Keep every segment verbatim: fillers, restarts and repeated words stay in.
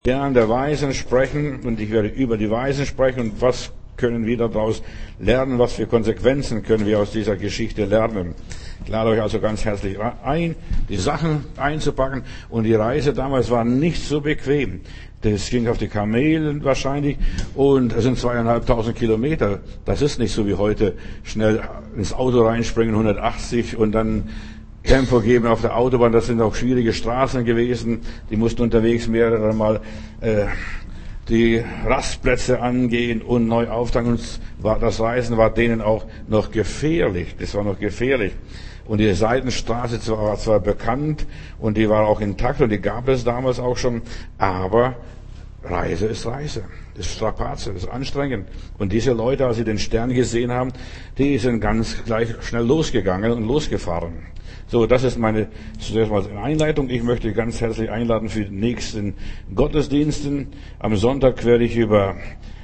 Stern der Weisen sprechen und ich werde über die Weisen sprechen und was können wir daraus lernen, was für Konsequenzen können wir aus dieser Geschichte lernen. Ich lade euch also ganz herzlich ein, die Sachen einzupacken und die Reise damals war nicht so bequem. Das ging auf die Kamelen wahrscheinlich und es sind zweieinhalbtausend Kilometer. Das ist nicht so wie heute, schnell ins Auto reinspringen, hundertachtzig und dann Tempo geben auf der Autobahn. Das sind auch schwierige Straßen gewesen. Die mussten unterwegs mehrere Mal äh, die Rastplätze angehen und neu auftanken. Und war, das Reisen war denen auch noch gefährlich. Das war noch gefährlich. Und die Seitenstraße war zwar bekannt und die war auch intakt und die gab es damals auch schon, aber Reise ist Reise. Das ist Strapaze, das ist anstrengend. Und diese Leute, als sie den Stern gesehen haben, die sind ganz gleich schnell losgegangen und losgefahren. So, das ist meine zuerst mal eine Einleitung. Ich möchte ganz herzlich einladen für die nächsten Gottesdiensten. Am Sonntag werde ich über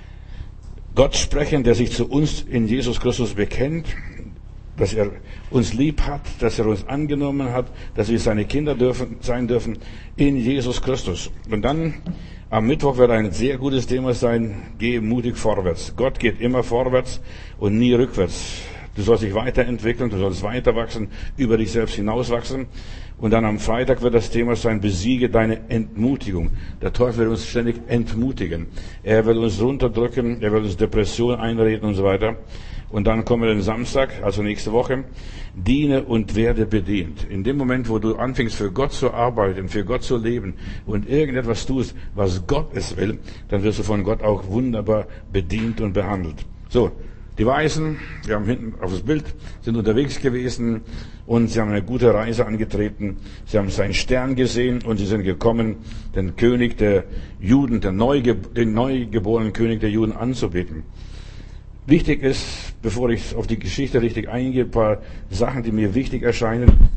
Gott sprechen, der sich zu uns in Jesus Christus bekennt, dass er uns lieb hat, dass er uns angenommen hat, dass wir seine Kinder dürfen, sein dürfen in Jesus Christus. Und dann am Mittwoch wird ein sehr gutes Thema sein, geh mutig vorwärts. Gott geht immer vorwärts und nie rückwärts. Du sollst dich weiterentwickeln, du sollst weiter wachsen, über dich selbst hinauswachsen. Und dann am Freitag wird das Thema sein, besiege deine Entmutigung. Der Teufel will uns ständig entmutigen. Er will uns runterdrücken, er will uns Depression einreden und so weiter. Und dann kommen wir den Samstag, also nächste Woche, diene und werde bedient. In dem Moment, wo du anfängst, für Gott zu arbeiten, für Gott zu leben und irgendetwas tust, was Gott es will, dann wirst du von Gott auch wunderbar bedient und behandelt. So. Die Weisen, wir haben hinten auf das Bild, sind unterwegs gewesen und sie haben eine gute Reise angetreten. Sie haben seinen Stern gesehen und sie sind gekommen, den König der Juden, den, Neugeb- den neugeborenen König der Juden anzubeten. Wichtig ist, bevor ich auf die Geschichte richtig eingehe, ein paar Sachen, die mir wichtig erscheinen,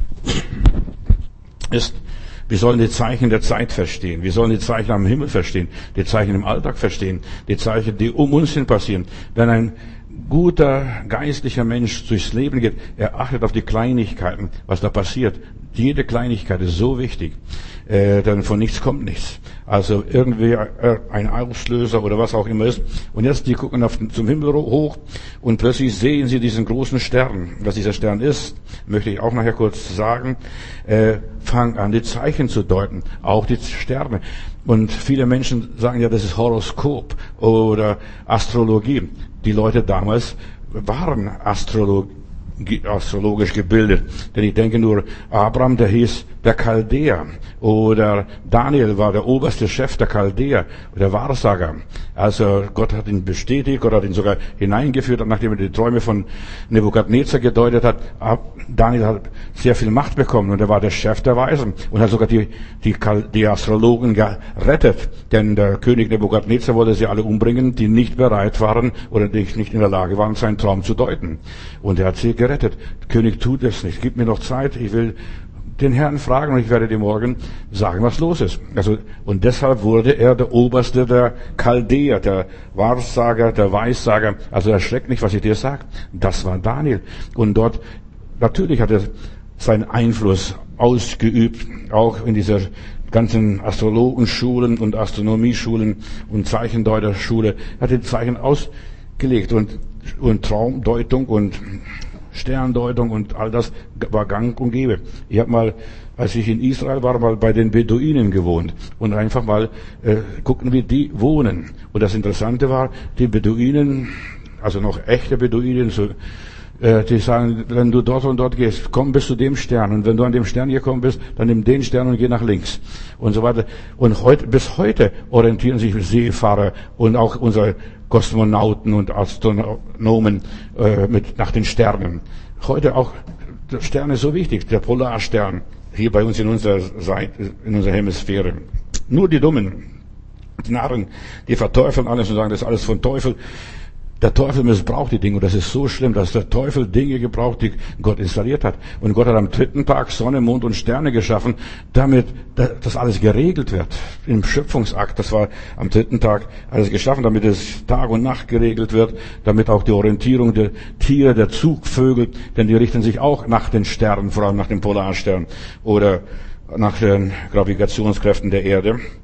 ist, wir sollen die Zeichen der Zeit verstehen. Wir sollen die Zeichen am Himmel verstehen, die Zeichen im Alltag verstehen, die Zeichen, die um uns hin passieren. Wenn ein guter geistlicher Mensch durchs Leben geht, er achtet auf die Kleinigkeiten, was da passiert. Jede Kleinigkeit ist so wichtig, äh, denn von nichts kommt nichts. Also irgendwie ein Auslöser oder was auch immer ist. Und jetzt, die gucken auf, zum Himmel hoch und plötzlich sehen sie diesen großen Stern. Was dieser Stern ist, möchte ich auch nachher kurz sagen. Äh, fang an, die Zeichen zu deuten, auch die Sterne. Und viele Menschen sagen ja, das ist Horoskop oder Astrologie. Die Leute damals waren Astrolog, astrologisch gebildet. Denn ich denke nur, Abraham, der hieß der Chaldäer. Oder Daniel war der oberste Chef der Chaldäer, der Wahrsager. Also Gott hat ihn bestätigt, Gott hat ihn sogar hineingeführt, nachdem er die Träume von Nebukadnezar gedeutet hat. Daniel hat sehr viel Macht bekommen und er war der Chef der Weisen und hat sogar die, die, die Astrologen gerettet. Denn der König Nebukadnezar wollte sie alle umbringen, die nicht bereit waren oder die nicht in der Lage waren, seinen Traum zu deuten. Und er hat sie gerettet. Der König tut es nicht. Gib mir noch Zeit, ich will den Herrn fragen und ich werde dir morgen sagen, was los ist. Also, und deshalb wurde er der Oberste der Chaldäer, der Wahrsager, der Weissager. Also erschreck nicht, was ich dir sage. Das war Daniel. Und dort, natürlich hat er seinen Einfluss ausgeübt, auch in dieser ganzen Astrologenschulen und Astronomieschulen und Zeichendeuterschule. Er hat die Zeichen ausgelegt und, und Traumdeutung und Sterndeutung und all das war gang und gäbe. Ich habe mal, als ich in Israel war, mal bei den Beduinen gewohnt und einfach mal äh, gucken, wie die wohnen. Und das Interessante war, die Beduinen, also noch echte Beduinen, so, äh, die sagen, wenn du dort und dort gehst, komm bis zu dem Stern. Und wenn du an dem Stern gekommen bist, dann nimm den Stern und geh nach links. Und so weiter. Und heute, bis heute orientieren sich Seefahrer und auch unsere Kosmonauten und Astronomen äh, mit nach den Sternen. Heute auch der Stern ist so wichtig, der Polarstern hier bei uns in unserer Seite, in unserer Hemisphäre. Nur die Dummen, die Narren, die verteufeln alles und sagen, das ist alles von Teufel. Der Teufel missbraucht die Dinge und das ist so schlimm, dass der Teufel Dinge gebraucht, die Gott installiert hat. Und Gott hat am dritten Tag Sonne, Mond und Sterne geschaffen, damit das alles geregelt wird. Im Schöpfungsakt, das war am dritten Tag alles geschaffen, damit es Tag und Nacht geregelt wird, damit auch die Orientierung der Tiere, der Zugvögel, denn die richten sich auch nach den Sternen, vor allem nach dem Polarstern oder nach den Gravitationskräften der Erde.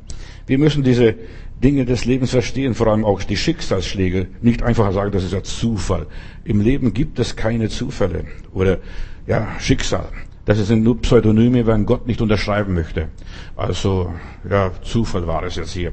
Wir müssen diese Dinge des Lebens verstehen, vor allem auch die Schicksalsschläge. Nicht einfach sagen, das ist ja Zufall. Im Leben gibt es keine Zufälle oder ja Schicksal. Das sind nur Pseudonyme, wenn Gott nicht unterschreiben möchte. Also ja, Zufall war es jetzt hier.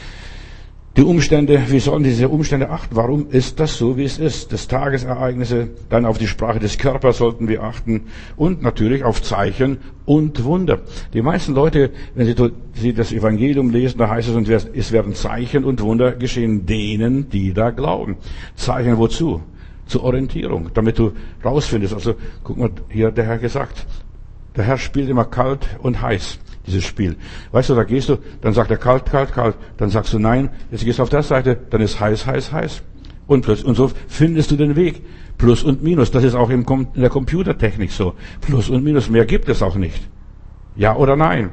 Die Umstände, wir sollen diese Umstände achten. Warum ist das so, wie es ist? Das Tagesereignisse, dann auf die Sprache des Körpers sollten wir achten und natürlich auf Zeichen und Wunder. Die meisten Leute, wenn sie, sie das Evangelium lesen, da heißt es, und es werden Zeichen und Wunder geschehen denen, die da glauben. Zeichen wozu? Zur Orientierung, damit du rausfindest. Also, guck mal, hier hat der Herr gesagt, der Herr spielt immer kalt und heiß, dieses Spiel. Weißt du, da gehst du, dann sagt er kalt, kalt, kalt, dann sagst du nein, jetzt gehst du auf der Seite, dann ist heiß, heiß, heiß. Und plötzlich, und so findest du den Weg. Plus und Minus, das ist auch in der Computertechnik so. Plus und Minus, mehr gibt es auch nicht. Ja oder nein?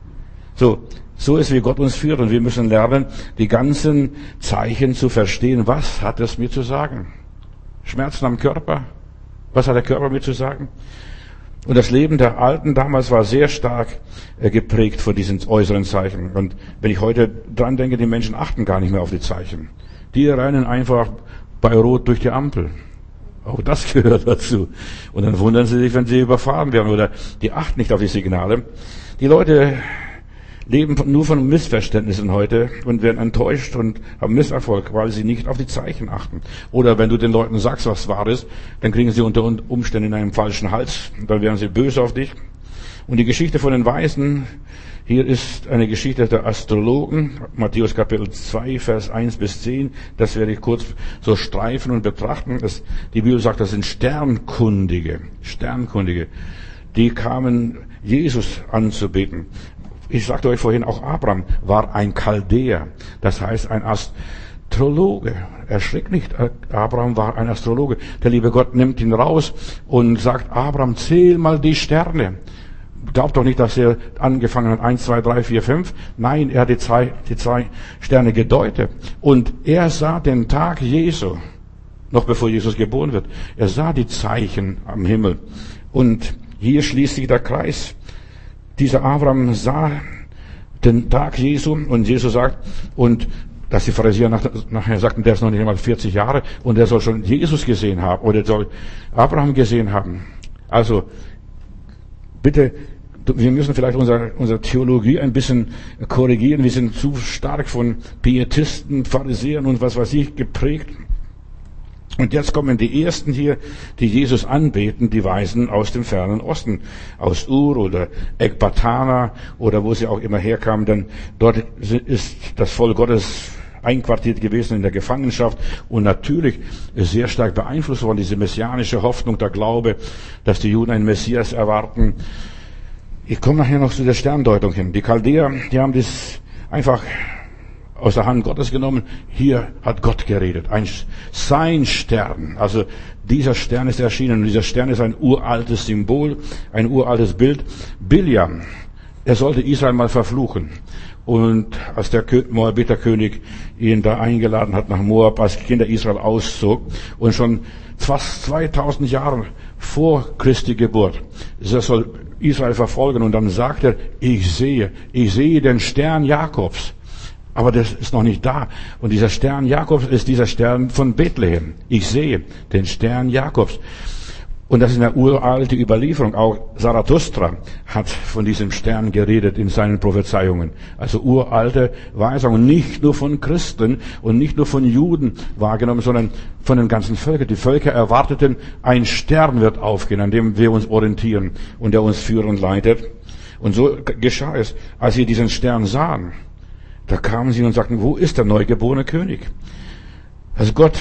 So, so ist, wie Gott uns führt, und wir müssen lernen, die ganzen Zeichen zu verstehen. Was hat es mir zu sagen? Schmerzen am Körper? Was hat der Körper mir zu sagen? Und das Leben der Alten damals war sehr stark äh, geprägt von diesen äußeren Zeichen. Und wenn ich heute dran denke, die Menschen achten gar nicht mehr auf die Zeichen. Die rennen einfach bei Rot durch die Ampel. Auch das gehört dazu. Und dann wundern sie sich, wenn sie überfahren werden, oder die achten nicht auf die Signale. Die Leute leben nur von Missverständnissen heute und werden enttäuscht und haben Misserfolg, weil sie nicht auf die Zeichen achten. Oder wenn du den Leuten sagst, was wahr ist, dann kriegen sie unter Umständen in einen falschen Hals. Dann werden sie böse auf dich. Und die Geschichte von den Weisen, hier ist eine Geschichte der Astrologen, Matthäus Kapitel zwei, Vers eins bis zehn. Das werde ich kurz so streifen und betrachten. Das, die Bibel sagt, das sind Sternkundige, Sternkundige. Die kamen, Jesus anzubeten. Ich sagte euch vorhin, auch Abraham war ein Chaldäer, das heißt ein Astrologe. Erschrick nicht, Abraham war ein Astrologe. Der liebe Gott nimmt ihn raus und sagt, Abraham, zähl mal die Sterne. Glaubt doch nicht, dass er angefangen hat, eins, zwei, drei, vier, fünf. Nein, er hat die zwei, die zwei Sterne gedeutet. Und er sah den Tag Jesu, noch bevor Jesus geboren wird. Er sah die Zeichen am Himmel. Und hier schließt sich der Kreis. Dieser Abraham sah den Tag Jesu, und Jesus sagt, und dass die Pharisäer nach, nachher sagten, der ist noch nicht einmal vierzig Jahre und der soll schon Jesus gesehen haben oder soll Abraham gesehen haben. Also bitte, wir müssen vielleicht unsere, unsere Theologie ein bisschen korrigieren. Wir sind zu stark von Pietisten, Pharisäern und was weiß ich geprägt. Und jetzt kommen die Ersten hier, die Jesus anbeten, die Weisen aus dem fernen Osten, aus Ur oder Ekbatana oder wo sie auch immer herkamen, denn dort ist das Volk Gottes einquartiert gewesen in der Gefangenschaft und natürlich sehr stark beeinflusst worden, diese messianische Hoffnung, der Glaube, dass die Juden einen Messias erwarten. Ich komme nachher noch zu der Sterndeutung hin. Die Chaldäer, die haben das einfach aus der Hand Gottes genommen. Hier hat Gott geredet. Ein, sein Stern. Also dieser Stern ist erschienen. Und dieser Stern ist ein uraltes Symbol, ein uraltes Bild. Biljam, er sollte Israel mal verfluchen. Und als der Moabiterkönig ihn da eingeladen hat nach Moab, als Kinder Israel auszog und schon fast zweitausend Jahre vor Christi Geburt, er soll Israel verfolgen. Und dann sagt er, ich sehe, ich sehe den Stern Jakobs. Aber das ist noch nicht da. Und dieser Stern Jakobs ist dieser Stern von Bethlehem. Ich sehe den Stern Jakobs. Und das ist eine uralte Überlieferung. Auch Zarathustra hat von diesem Stern geredet in seinen Prophezeiungen. Also uralte Weisungen, nicht nur von Christen und nicht nur von Juden wahrgenommen, sondern von den ganzen Völkern. Die Völker erwarteten, ein Stern wird aufgehen, an dem wir uns orientieren und der uns führt und leitet. Und so geschah es, als sie diesen Stern sahen. Da kamen sie und sagten, wo ist der neugeborene König? Also Gott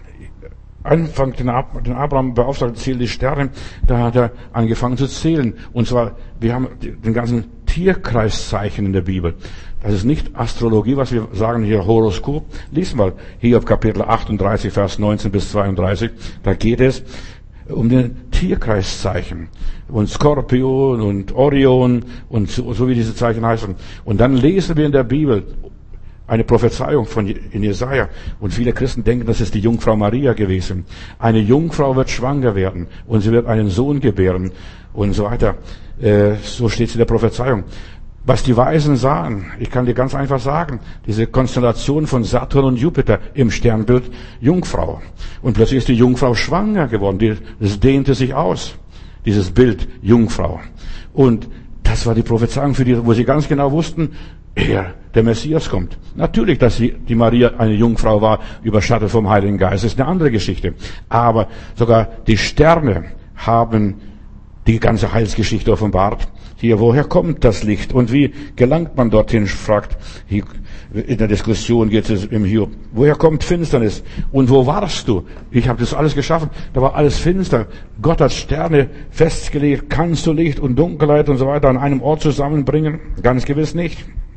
Anfang den Abraham beauftragt, zählt die Sterne, da hat er angefangen zu zählen. Und zwar, wir haben den ganzen Tierkreiszeichen in der Bibel. Das ist nicht Astrologie, was wir sagen hier, Horoskop. Lies mal Hiob Kapitel achtunddreißig, Vers neunzehn bis zweiunddreißig. Da geht es um den Tierkreiszeichen. Und Skorpion und Orion und so, so wie diese Zeichen heißen. Und dann lesen wir in der Bibel eine Prophezeiung von in Jesaja. Und viele Christen denken, das ist die Jungfrau Maria gewesen. Eine Jungfrau wird schwanger werden und sie wird einen Sohn gebären und so weiter. Äh, so steht es in der Prophezeiung. Was die Weisen sahen, ich kann dir ganz einfach sagen, diese Konstellation von Saturn und Jupiter im Sternbild Jungfrau. Und plötzlich ist die Jungfrau schwanger geworden. Das dehnte sich aus, dieses Bild Jungfrau. Und das war die Prophezeiung für die, wo sie ganz genau wussten, er, der Messias kommt. Natürlich, dass sie, die Maria eine Jungfrau war, überschattet vom Heiligen Geist, ist eine andere Geschichte. Aber sogar die Sterne haben die ganze Heilsgeschichte offenbart. Hier, woher kommt das Licht und wie gelangt man dorthin, fragt hier in der Diskussion geht es im Hiob. Woher kommt Finsternis und wo warst du? Ich habe das alles geschaffen, da war alles finster. Gott hat Sterne festgelegt, kannst du Licht und Dunkelheit und so weiter an einem Ort zusammenbringen? Ganz gewiss nicht.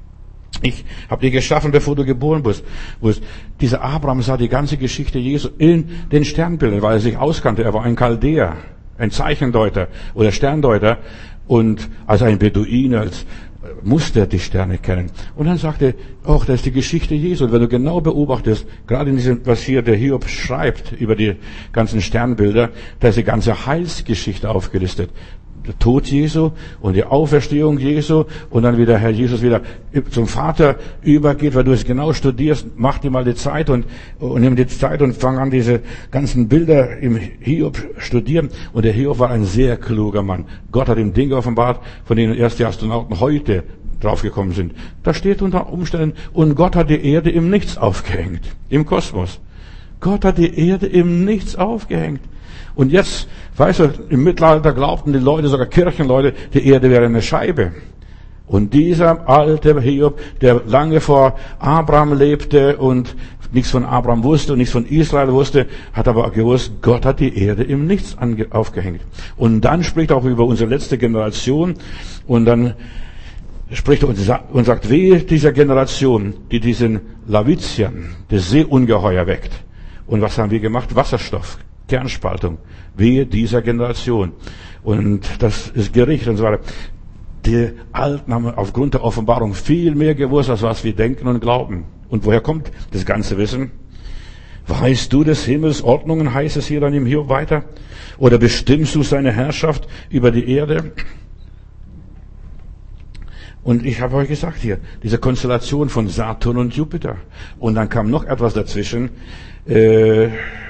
Ich habe dich geschaffen, bevor du geboren bist. Dieser Abraham sah die ganze Geschichte Jesu in den Sternbildern, weil er sich auskannte. Er war ein Chaldäer, ein Zeichendeuter oder Sterndeuter. Und als ein Beduine, als musste er die Sterne kennen. Und dann sagte er, ach, das ist die Geschichte Jesu. Und wenn du genau beobachtest, gerade in diesem, was hier der Hiob schreibt über die ganzen Sternbilder, da ist die ganze Heilsgeschichte aufgelistet. Der Tod Jesu und die Auferstehung Jesu und dann wieder Herr Jesus wieder zum Vater übergeht, weil du es genau studierst, mach dir mal die Zeit und, und nimm die Zeit und fang an, diese ganzen Bilder im Hiob studieren. Und der Hiob war ein sehr kluger Mann. Gott hat ihm Dinge offenbart, von denen erst die Astronauten heute draufgekommen sind. Da steht unter Umständen, und Gott hat die Erde im Nichts aufgehängt, im Kosmos. Gott hat die Erde im Nichts aufgehängt. Und jetzt, weißt du, im Mittelalter glaubten die Leute, sogar Kirchenleute, die Erde wäre eine Scheibe. Und dieser alte Hiob, der lange vor Abraham lebte und nichts von Abraham wusste und nichts von Israel wusste, hat aber gewusst, Gott hat die Erde im Nichts aufgehängt. Und dann spricht er auch über unsere letzte Generation und dann spricht er und sagt, wehe dieser Generation, die diesen Lavizian, das Seeungeheuer weckt. Und was haben wir gemacht? Wasserstoff. Kernspaltung, wehe dieser Generation. Und das ist Gericht und so weiter. Die Alten haben aufgrund der Offenbarung viel mehr gewusst, als was wir denken und glauben. Und woher kommt das ganze Wissen? Weißt du des Himmels Ordnungen, heißt es hier dann im Hiob weiter? Oder bestimmst du seine Herrschaft über die Erde? Und ich habe euch gesagt hier, diese Konstellation von Saturn und Jupiter. Und dann kam noch etwas dazwischen, äh,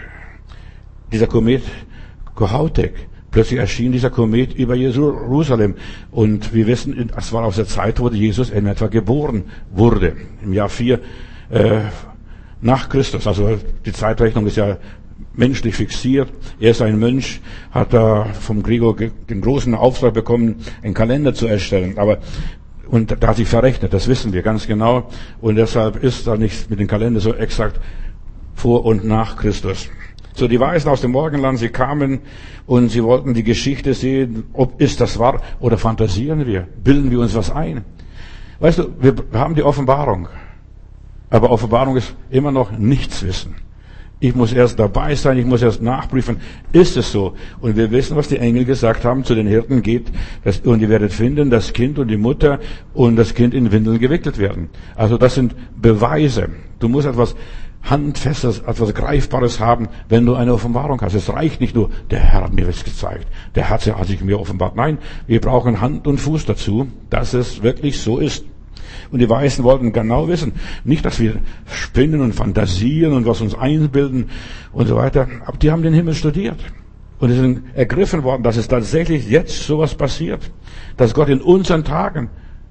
dieser Komet Kohoutek. Plötzlich erschien dieser Komet über Jerusalem. Und wir wissen, es war aus der Zeit, wo Jesus in etwa geboren wurde. Im Jahr vier äh, nach Christus. Also die Zeitrechnung ist ja menschlich fixiert. Er ist ein Mönch, hat da vom Gregor den großen Auftrag bekommen, einen Kalender zu erstellen. Aber und da hat sich verrechnet, das wissen wir ganz genau. Und deshalb ist da nichts mit dem Kalender so exakt vor und nach Christus. So, die Weisen aus dem Morgenland, sie kamen und sie wollten die Geschichte sehen, ob ist das wahr oder fantasieren wir, bilden wir uns was ein. Weißt du, wir haben die Offenbarung, aber Offenbarung ist immer noch Nichtswissen. Ich muss erst dabei sein, ich muss erst nachprüfen, ist es so? Und wir wissen, was die Engel gesagt haben zu den Hirten, geht, das, und ihr werdet finden, das Kind und die Mutter und das Kind in Windeln gewickelt werden. Also das sind Beweise. Du musst etwas Handfestes, etwas Greifbares haben, wenn du eine Offenbarung hast. Es reicht nicht nur, der Herr hat mir das gezeigt, der Herr hat sich mir offenbart. Nein, wir brauchen Hand und Fuß dazu, dass es wirklich so ist. Und die Weisen wollten genau wissen, nicht, dass wir spinnen und fantasieren und was uns einbilden und so weiter, aber die haben den Himmel studiert. Und sie sind ergriffen worden, dass es tatsächlich jetzt sowas passiert, dass Gott in unseren Tagen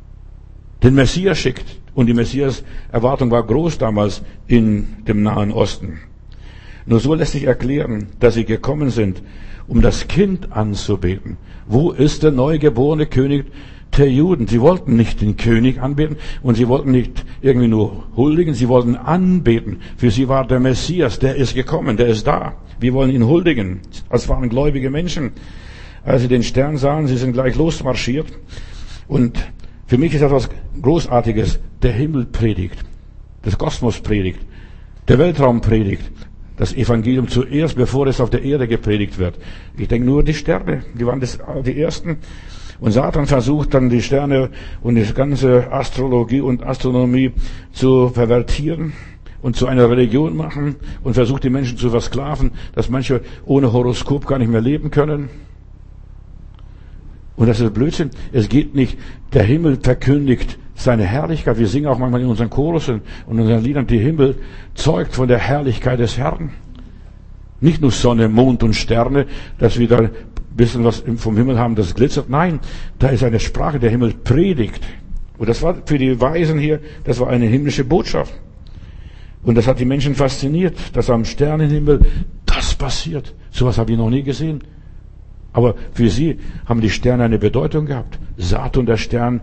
den Messias schickt. Und die Messias-Erwartung war groß damals in dem Nahen Osten. Nur so lässt sich erklären, dass sie gekommen sind, um das Kind anzubeten. Wo ist der neugeborene König der Juden? Sie wollten nicht den König anbeten und sie wollten nicht irgendwie nur huldigen, sie wollten anbeten. Für sie war der Messias, der ist gekommen, der ist da. Wir wollen ihn huldigen. Es waren gläubige Menschen. Als sie den Stern sahen, sie sind gleich losmarschiert. Und für mich ist etwas Großartiges. Der Himmel predigt, das Kosmos predigt, der Weltraum predigt, das Evangelium zuerst, bevor es auf der Erde gepredigt wird. Ich denke nur die Sterne, die waren das, die Ersten. Und Satan versucht dann die Sterne und die ganze Astrologie und Astronomie zu pervertieren und zu einer Religion machen und versucht die Menschen zu versklaven, dass manche ohne Horoskop gar nicht mehr leben können. Und das ist Blödsinn. Es geht nicht, der Himmel verkündigt seine Herrlichkeit. Wir singen auch manchmal in unseren Chorussen und in unseren Liedern, die Himmel zeugt von der Herrlichkeit des Herrn. Nicht nur Sonne, Mond und Sterne, dass wir da ein bisschen was vom Himmel haben, das glitzert. Nein, da ist eine Sprache, der Himmel predigt. Und das war für die Weisen hier, das war eine himmlische Botschaft. Und das hat die Menschen fasziniert, dass am Sternenhimmel das passiert. Sowas habe ich noch nie gesehen. Aber für sie haben die Sterne eine Bedeutung gehabt. Saturn, der Stern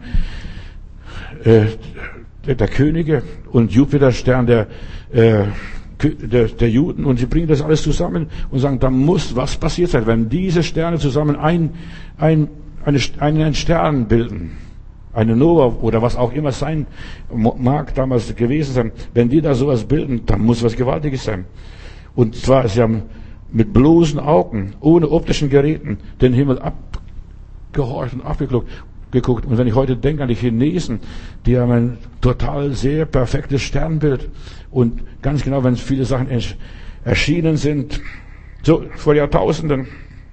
äh, der, der Könige, und Jupiter, Stern der, äh, der, der Juden. Und sie bringen das alles zusammen und sagen, da muss was passiert sein, wenn diese Sterne zusammen ein, ein, eine, einen Stern bilden. Eine Nova oder was auch immer sein mag, damals gewesen sein. Wenn die da sowas bilden, dann muss was Gewaltiges sein. Und zwar, sie haben mit bloßen Augen, ohne optischen Geräten, den Himmel abgehorcht und abgeguckt. Und wenn ich heute denke an die Chinesen, die haben ein total sehr perfektes Sternbild. Und ganz genau, wenn viele Sachen erschienen sind, so vor Jahrtausenden,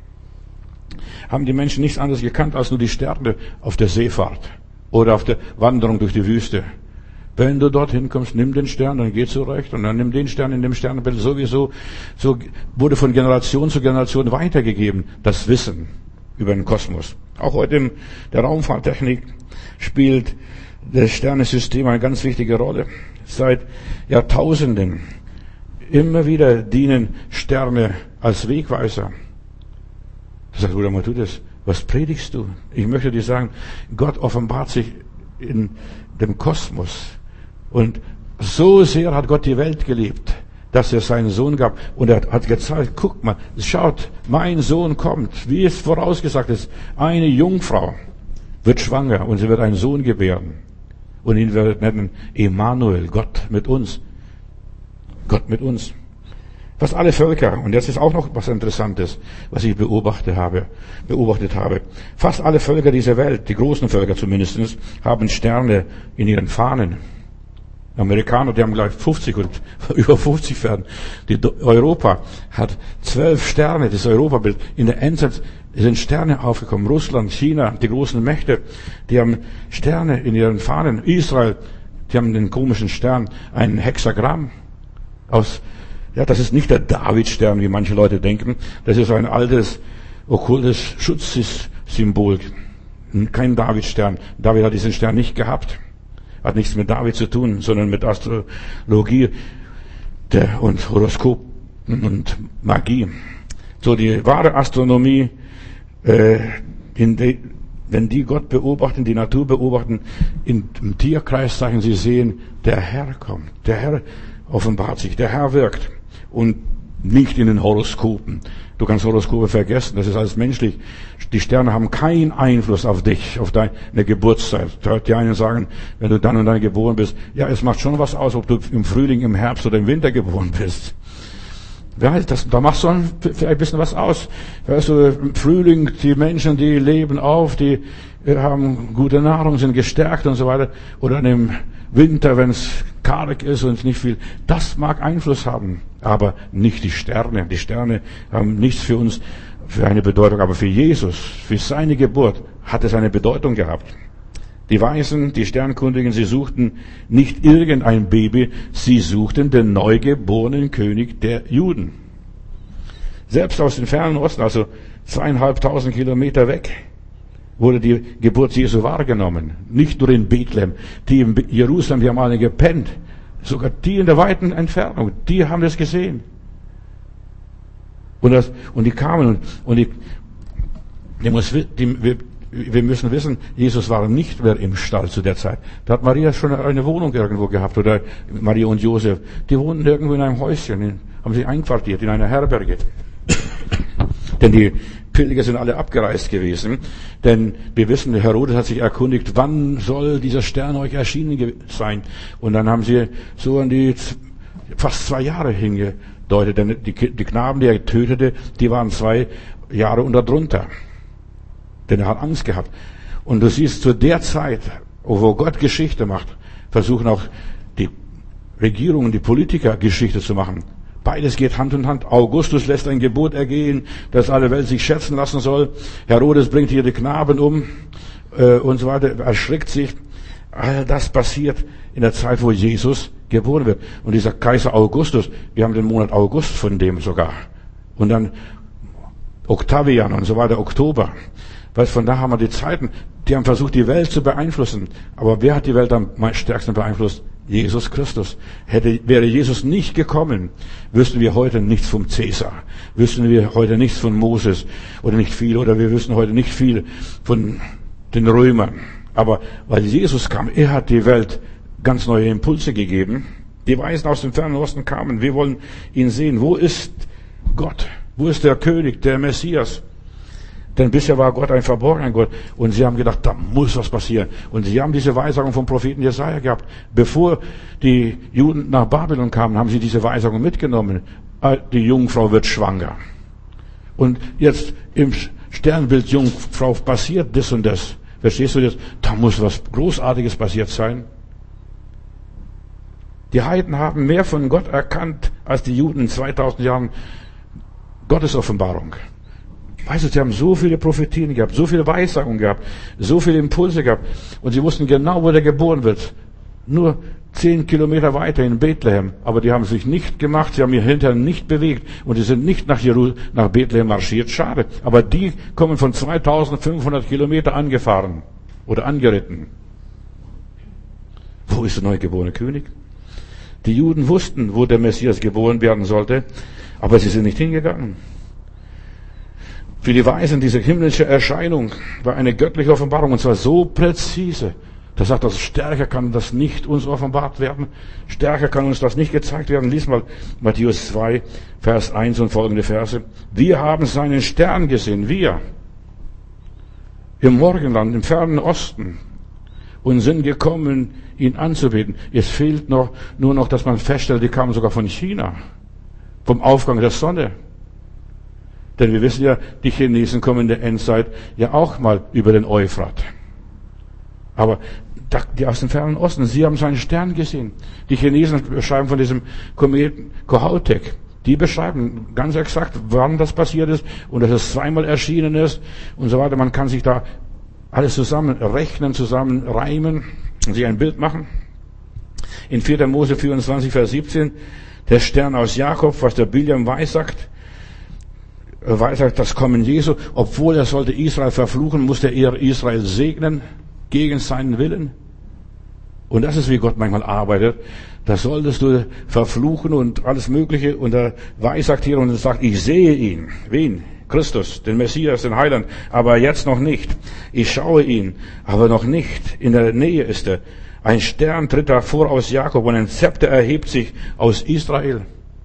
haben die Menschen nichts anderes gekannt als nur die Sterne auf der Seefahrt oder auf der Wanderung durch die Wüste. Wenn du dorthin kommst, nimm den Stern, dann geh zurecht, und dann nimm den Stern in dem Sternbild. Sowieso, so wurde von Generation zu Generation weitergegeben, das Wissen über den Kosmos. Auch heute in der Raumfahrttechnik spielt das Sternensystem eine ganz wichtige Rolle. Seit Jahrtausenden immer wieder dienen Sterne als Wegweiser. Du sagst, Bruder Matthäus, was predigst du? Ich möchte dir sagen, Gott offenbart sich in dem Kosmos. Und so sehr hat Gott die Welt geliebt, dass er seinen Sohn gab. Und er hat gezeigt, guck mal, schaut, mein Sohn kommt, wie es vorausgesagt ist. Eine Jungfrau wird schwanger und sie wird einen Sohn gebären. Und ihn wird nennen Emmanuel, Gott mit uns. Gott mit uns. Fast alle Völker, und jetzt ist auch noch was Interessantes, was ich beobachtet habe, beobachtet habe. Fast alle Völker dieser Welt, die großen Völker zumindest, haben Sterne in ihren Fahnen. Amerikaner, die haben gleich fünfzig und über fünfzig Fahnen. Die Europa hat zwölf Sterne, das Europabild. In der Endzeit sind Sterne aufgekommen. Russland, China, die großen Mächte, die haben Sterne in ihren Fahnen. Israel, die haben den komischen Stern, ein Hexagramm aus. Ja, das ist nicht der Davidstern, wie manche Leute denken. Das ist ein altes, okkultes Schutzsymbol. Kein Davidstern. David hat diesen Stern nicht gehabt. Hat nichts mit David zu tun, sondern mit Astrologie der, und Horoskop und Magie. So, die wahre Astronomie, äh, in de, wenn die Gott beobachten, die Natur beobachten, in, im Tierkreis sagen sie sehen, der Herr kommt. Der Herr offenbart sich. Der Herr wirkt. Und nicht in den Horoskopen. Du kannst Horoskope vergessen, das ist alles menschlich. Die Sterne haben keinen Einfluss auf dich, auf deine Geburtszeit. Die einen sagen, wenn du dann und dann geboren bist, ja, es macht schon was aus, ob du im Frühling, im Herbst oder im Winter geboren bist. Ja, das, da macht schon vielleicht ein bisschen was aus. Weißt du, im Frühling, die Menschen, die leben auf, die haben gute Nahrung, sind gestärkt und so weiter. Oder im Winter, wenn es karg ist und nicht viel. Das mag Einfluss haben, aber nicht die Sterne. Die Sterne haben nichts für uns, für eine Bedeutung, aber für Jesus, für seine Geburt hat es eine Bedeutung gehabt. Die Weisen, die Sternkundigen, sie suchten nicht irgendein Baby, sie suchten den neugeborenen König der Juden. Selbst aus dem fernen Osten, also zweieinhalbtausend Kilometer weg, wurde die Geburt Jesu wahrgenommen. Nicht nur in Bethlehem. Die in Jerusalem, die haben alle gepennt. Sogar die in der weiten Entfernung, die haben das gesehen. Und, das, und die kamen und, und die, die muss, die, wir, wir müssen wissen, Jesus war nicht mehr im Stall zu der Zeit. Da hat Maria schon eine Wohnung irgendwo gehabt, oder Maria und Josef. Die wohnten irgendwo in einem Häuschen, in, haben sich einquartiert in einer Herberge. Denn die Pilger sind alle abgereist gewesen, denn wir wissen, Herodes hat sich erkundigt, wann soll dieser Stern euch erschienen sein? Und dann haben sie so an die fast zwei Jahre hingedeutet, denn die, die Knaben, die er tötete, die waren zwei Jahre und darunter. Denn er hat Angst gehabt. Und du siehst, zu der Zeit, wo Gott Geschichte macht, versuchen auch die Regierungen, die Politiker Geschichte zu machen. Beides geht Hand in Hand. Augustus lässt ein Gebot ergehen, dass alle Welt sich schätzen lassen soll. Herodes bringt hier die Knaben um äh, und so weiter, erschrickt sich. All das passiert in der Zeit, wo Jesus geboren wird. Und dieser Kaiser Augustus, wir haben den Monat August von dem sogar. Und dann Octavian und so weiter, Oktober. Weil von da haben wir die Zeiten, die haben versucht, die Welt zu beeinflussen. Aber wer hat die Welt am stärksten beeinflusst? Jesus Christus. Hätte, wäre Jesus nicht gekommen, wüssten wir heute nichts vom Cäsar. Wüssten wir heute nichts von Moses oder nicht viel, oder wir wüssten heute nicht viel von den Römern. Aber weil Jesus kam, er hat die Welt ganz neue Impulse gegeben. Die Weisen aus dem fernen Osten kamen. Wir wollen ihn sehen. Wo ist Gott? Wo ist der König, der Messias? Denn bisher war Gott ein verborgener Gott. Und sie haben gedacht, da muss was passieren. Und sie haben diese Weisung vom Propheten Jesaja gehabt. Bevor die Juden nach Babylon kamen, haben sie diese Weisung mitgenommen. Die Jungfrau wird schwanger. Und jetzt im Sternbild Jungfrau passiert das und das. Verstehst du das? Da muss was Großartiges passiert sein. Die Heiden haben mehr von Gott erkannt als die Juden in zweitausend Jahren Gottes Offenbarung. Weißt du, sie haben so viele Prophetien gehabt, so viele Weissagungen gehabt, so viele Impulse gehabt. Und sie wussten genau, wo der geboren wird. Nur zehn Kilometer weiter in Bethlehem. Aber die haben sich nicht gemacht, sie haben ihr Hintern nicht bewegt. Und die sind nicht nach, Jeru- nach Bethlehem marschiert. Schade. Aber die kommen von zweitausendfünfhundert Kilometer angefahren oder angeritten. Wo ist der neugeborene König? Die Juden wussten, wo der Messias geboren werden sollte. Aber sie sind nicht hingegangen. Für die Weisen, diese himmlische Erscheinung war eine göttliche Offenbarung, und zwar so präzise. Da sagt er, stärker kann das nicht uns offenbart werden. Stärker kann uns das nicht gezeigt werden. Lies mal Matthäus zwei, Vers eins und folgende Verse. Wir haben seinen Stern gesehen, wir. Im Morgenland, im fernen Osten. Und sind gekommen, ihn anzubeten. Es fehlt noch, nur noch, dass man feststellt, die kamen sogar von China. Vom Aufgang der Sonne. Denn wir wissen ja, die Chinesen kommen in der Endzeit ja auch mal über den Euphrat. Aber die aus dem fernen Osten, sie haben seinen Stern gesehen. Die Chinesen beschreiben von diesem Kometen Kohoutek. Die beschreiben ganz exakt, wann das passiert ist und dass es zweimal erschienen ist und so weiter. Man kann sich da alles zusammen rechnen, zusammen reimen und sich ein Bild machen. In vierter Mose vierundzwanzig, Vers siebzehn, der Stern aus Jakob, was der Biljam weissagt, weissagt das Kommen Jesu. Obwohl er sollte Israel verfluchen, musste er Israel segnen, gegen seinen Willen. Und das ist, wie Gott manchmal arbeitet. Da solltest du verfluchen und alles Mögliche. Und er weissagt hier und sagt, ich sehe ihn. Wen? Christus, den Messias, den Heiland. Aber jetzt noch nicht. Ich schaue ihn, aber noch nicht. In der Nähe ist er. Ein Stern tritt hervor aus Jakob und ein Zepter erhebt sich aus Israel.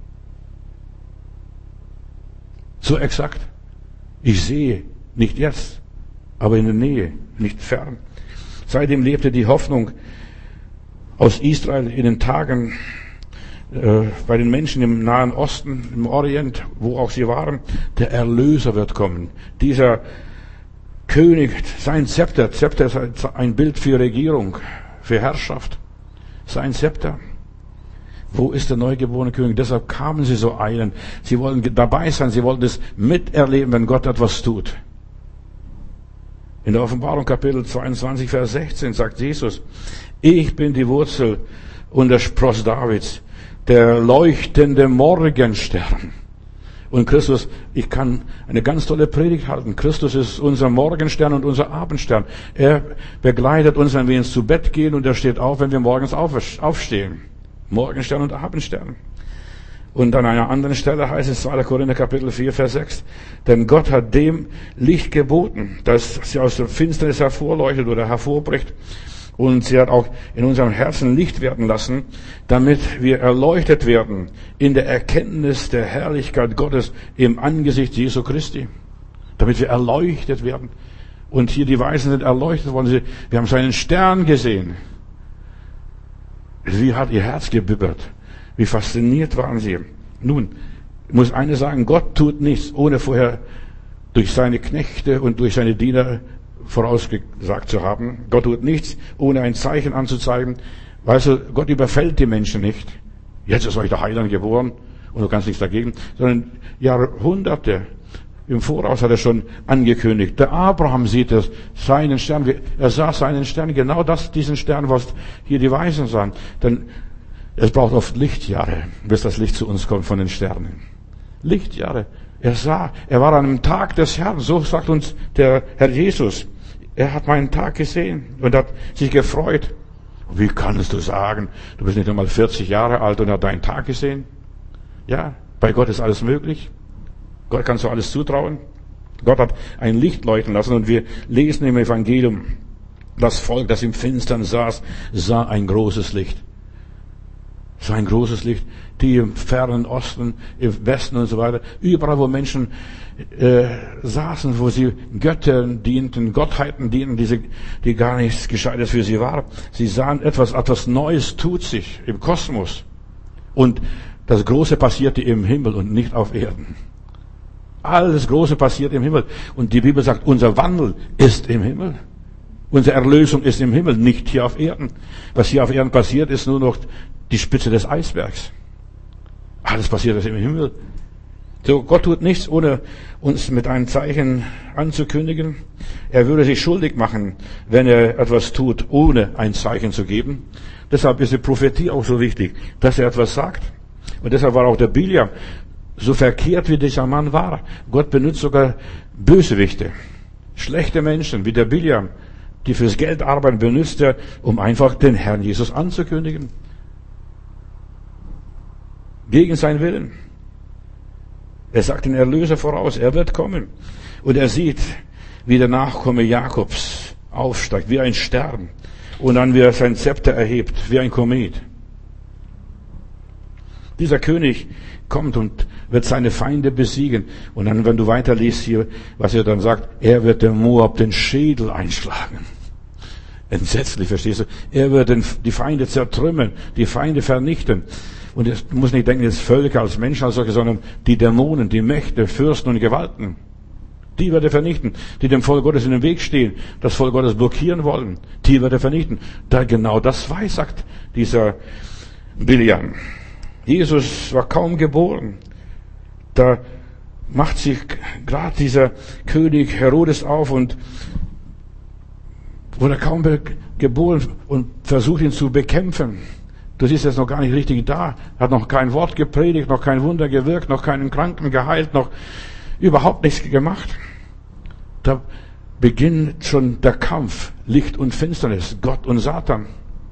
So exakt. Ich sehe, nicht jetzt, aber in der Nähe, nicht fern. Seitdem lebte die Hoffnung aus Israel in den Tagen äh, bei den Menschen im Nahen Osten, im Orient, wo auch sie waren. Der Erlöser wird kommen. Dieser König, sein Zepter, Zepter ist ein Bild für Regierung, für Herrschaft. Sein Zepter. Wo ist der neugeborene König? Deshalb kamen sie so eilen. Sie wollen dabei sein, sie wollten es miterleben, wenn Gott etwas tut. In der Offenbarung Kapitel zweiundzwanzig, Vers sechzehn sagt Jesus, ich bin die Wurzel und der Spross Davids, der leuchtende Morgenstern. Und Christus, ich kann eine ganz tolle Predigt halten. Christus ist unser Morgenstern und unser Abendstern. Er begleitet uns, wenn wir ins zu Bett gehen, und er steht auf, wenn wir morgens aufstehen. Morgenstern und Abendstern. Und an einer anderen Stelle heißt es, zweiter Korinther Kapitel vier, Vers sechs, denn Gott hat dem Licht geboten, dass sie aus der Finsternis hervorleuchtet oder hervorbricht. Und sie hat auch in unserem Herzen Licht werden lassen, damit wir erleuchtet werden in der Erkenntnis der Herrlichkeit Gottes im Angesicht Jesu Christi. Damit wir erleuchtet werden. Und hier die Weisen sind erleuchtet worden. Wir haben seinen Stern gesehen. Wie hat ihr Herz gebibbert? Wie fasziniert waren sie? Nun, ich muss eines sagen, Gott tut nichts, ohne vorher durch seine Knechte und durch seine Diener vorausgesagt zu haben. Gott tut nichts, ohne ein Zeichen anzuzeigen. Weißt du, Gott überfällt die Menschen nicht. Jetzt ist euch der Heiland geboren und du kannst nichts dagegen, sondern Jahrhunderte im Voraus hat er schon angekündigt. Der Abraham sieht es, seinen Stern, er sah seinen Stern, genau das, diesen Stern, was hier die Weisen sahen. Denn es braucht oft Lichtjahre, bis das Licht zu uns kommt von den Sternen. Lichtjahre. Er sah, er war an einem Tag des Herrn, so sagt uns der Herr Jesus. Er hat meinen Tag gesehen und hat sich gefreut. Wie kannst du sagen, du bist nicht einmal vierzig Jahre alt und hast deinen Tag gesehen? Ja, bei Gott ist alles möglich. Gott kannst du alles zutrauen. Gott hat ein Licht leuchten lassen und wir lesen im Evangelium, das Volk, das im Finstern saß, sah ein großes Licht. Sah ein großes Licht. Die im fernen Osten, im Westen und so weiter, überall wo Menschen äh, saßen, wo sie Göttern dienten, Gottheiten dienten, die, sie, die gar nichts Gescheites für sie waren. Sie sahen etwas, etwas Neues tut sich im Kosmos. Und das Große passierte im Himmel und nicht auf Erden. Alles Große passiert im Himmel. Und die Bibel sagt, unser Wandel ist im Himmel. Unsere Erlösung ist im Himmel, nicht hier auf Erden. Was hier auf Erden passiert, ist nur noch die Spitze des Eisbergs. Alles passiert ist im Himmel. So, Gott tut nichts, ohne uns mit einem Zeichen anzukündigen. Er würde sich schuldig machen, wenn er etwas tut, ohne ein Zeichen zu geben. Deshalb ist die Prophetie auch so wichtig, dass er etwas sagt. Und deshalb war auch der Bileam so verkehrt, wie dieser Mann war. Gott benutzt sogar Bösewichte, schlechte Menschen, wie der Bileam, die fürs Geld arbeiten, benutzt er, um einfach den Herrn Jesus anzukündigen. Gegen seinen Willen. Er sagt den Erlöser voraus, er wird kommen. Und er sieht, wie der Nachkomme Jakobs aufsteigt, wie ein Stern. Und dann, wie er sein Zepter erhebt, wie ein Komet. Dieser König kommt und wird seine Feinde besiegen. Und dann, wenn du weiterliest hier, was er dann sagt, er wird dem Moab den Schädel einschlagen. Entsetzlich, verstehst du? Er wird den, die Feinde zertrümmern, die Feinde vernichten. Und du musst nicht denken, jetzt Völker als Menschen als solche, sondern die Dämonen, die Mächte, Fürsten und Gewalten. Die wird er vernichten, die dem Volk Gottes in den Weg stehen, das Volk Gottes blockieren wollen. Die wird er vernichten. Da genau das weiß, sagt dieser Bileam. Jesus war kaum geboren. Da macht sich gerade dieser König Herodes auf und wurde kaum geboren und versucht ihn zu bekämpfen. Du siehst, er ist noch gar nicht richtig da, hat noch kein Wort gepredigt, noch kein Wunder gewirkt, noch keinen Kranken geheilt, noch überhaupt nichts gemacht. Da beginnt schon der Kampf, Licht und Finsternis, Gott und Satan.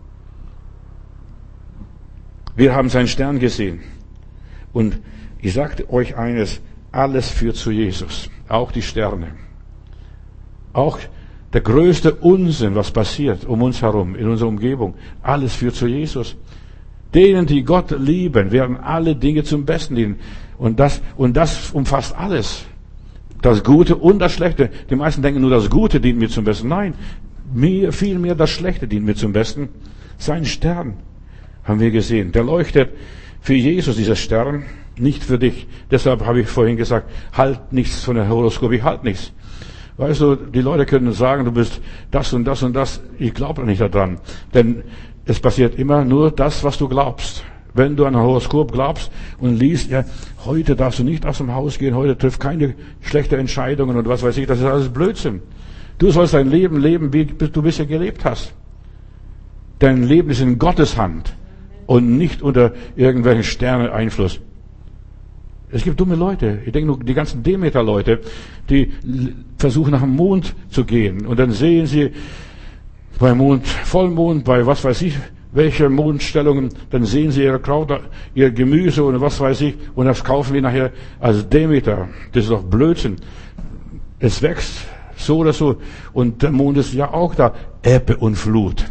Wir haben seinen Stern gesehen. Und ich sagte euch eines, alles führt zu Jesus. Auch die Sterne. Auch der größte Unsinn, was passiert um uns herum, in unserer Umgebung, alles führt zu Jesus. Denen, die Gott lieben, werden alle Dinge zum Besten dienen. Und das, und das umfasst alles. Das Gute und das Schlechte. Die meisten denken nur, das Gute dient mir zum Besten. Nein, mir, vielmehr das Schlechte dient mir zum Besten. Sein Stern haben wir gesehen. Der leuchtet für Jesus, dieser Stern, nicht für dich. Deshalb habe ich vorhin gesagt, halt nichts von der Horoskop, ich halt nichts. Weißt du, die Leute können sagen, du bist das und das und das. Ich glaube nicht daran. Denn es passiert immer nur das, was du glaubst. Wenn du an ein Horoskop glaubst und liest, ja, heute darfst du nicht aus dem Haus gehen, heute trifft keine schlechte Entscheidungen und was weiß ich, das ist alles Blödsinn. Du sollst dein Leben leben, wie du bisher gelebt hast. Dein Leben ist in Gottes Hand und nicht unter irgendwelchen Sterne-Einfluss. Es gibt dumme Leute. Ich denke nur die ganzen Demeter-Leute, die versuchen nach dem Mond zu gehen. Und dann sehen sie bei Mond, Vollmond, bei was weiß ich, welche Mondstellungen, dann sehen sie ihre Kraut, ihr Gemüse und was weiß ich, und das kaufen wir nachher als Demeter. Das ist doch Blödsinn. Es wächst so oder so. Und der Mond ist ja auch da. Ebbe und Flut.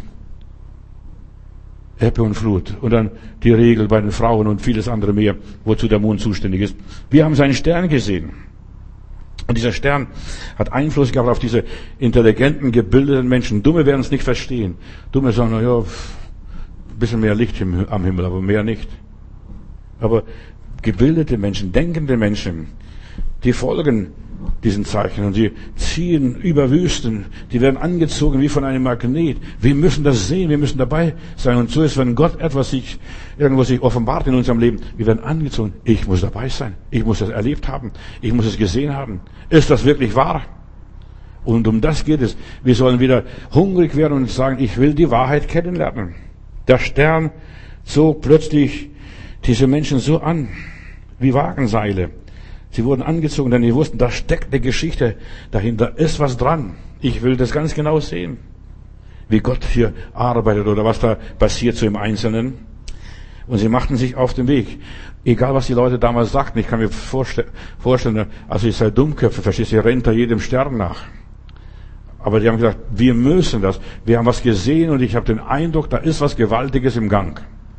Ebbe und Flut. Und dann die Regel bei den Frauen und vieles andere mehr, wozu der Mond zuständig ist. Wir haben seinen Stern gesehen. Und dieser Stern hat Einfluss gehabt auf diese intelligenten, gebildeten Menschen. Dumme werden es nicht verstehen. Dumme sagen, na ja, ein bisschen mehr Licht am Himmel, aber mehr nicht. Aber gebildete Menschen, denkende Menschen, die folgen diesen Zeichen. Und sie ziehen über Wüsten. Die werden angezogen wie von einem Magnet. Wir müssen das sehen, wir müssen dabei sein. Und so ist, wenn Gott etwas sich, irgendwo sich offenbart in unserem Leben, wir werden angezogen. Ich muss dabei sein. Ich muss das erlebt haben. Ich muss es gesehen haben. Ist das wirklich wahr? Und um das geht es. Wir sollen wieder hungrig werden und sagen, ich will die Wahrheit kennenlernen. Der Stern zog plötzlich diese Menschen so an, wie Wagenseile. Sie wurden angezogen, denn sie wussten, da steckt eine Geschichte dahinter, ist was dran. Ich will das ganz genau sehen, wie Gott hier arbeitet oder was da passiert so im Einzelnen. Und sie machten sich auf den Weg. Egal, was die Leute damals sagten, ich kann mir vorstellen, vorstellen also ihr seid Dummköpfe, verstehst du, ihr rennt da jedem Stern nach. Aber die haben gesagt, wir müssen das. Wir haben was gesehen und ich habe den Eindruck, da ist was Gewaltiges im Gang.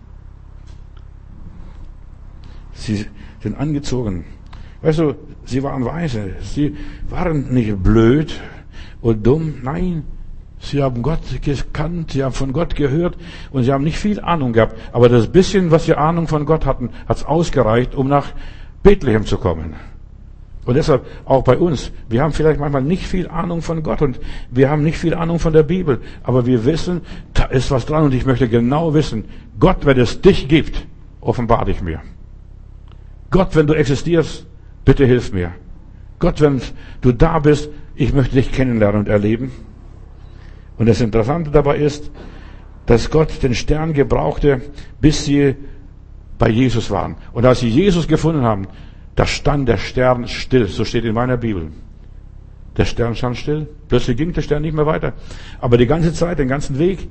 Sie sind angezogen. Weißt du, sie waren weise. Sie waren nicht blöd und dumm. Nein, sie haben Gott gekannt, sie haben von Gott gehört und sie haben nicht viel Ahnung gehabt. Aber das bisschen, was sie Ahnung von Gott hatten, hat es ausgereicht, um nach Bethlehem zu kommen. Und deshalb auch bei uns. Wir haben vielleicht manchmal nicht viel Ahnung von Gott und wir haben nicht viel Ahnung von der Bibel. Aber wir wissen, da ist was dran und ich möchte genau wissen, Gott, wenn es dich gibt, offenbar dich mir. Gott, wenn du existierst, bitte hilf mir. Gott, wenn du da bist, ich möchte dich kennenlernen und erleben. Und das Interessante dabei ist, dass Gott den Stern gebrauchte, bis sie bei Jesus waren. Und als sie Jesus gefunden haben, da stand der Stern still. So steht in meiner Bibel. Der Stern stand still. Plötzlich ging der Stern nicht mehr weiter. Aber die ganze Zeit, den ganzen Weg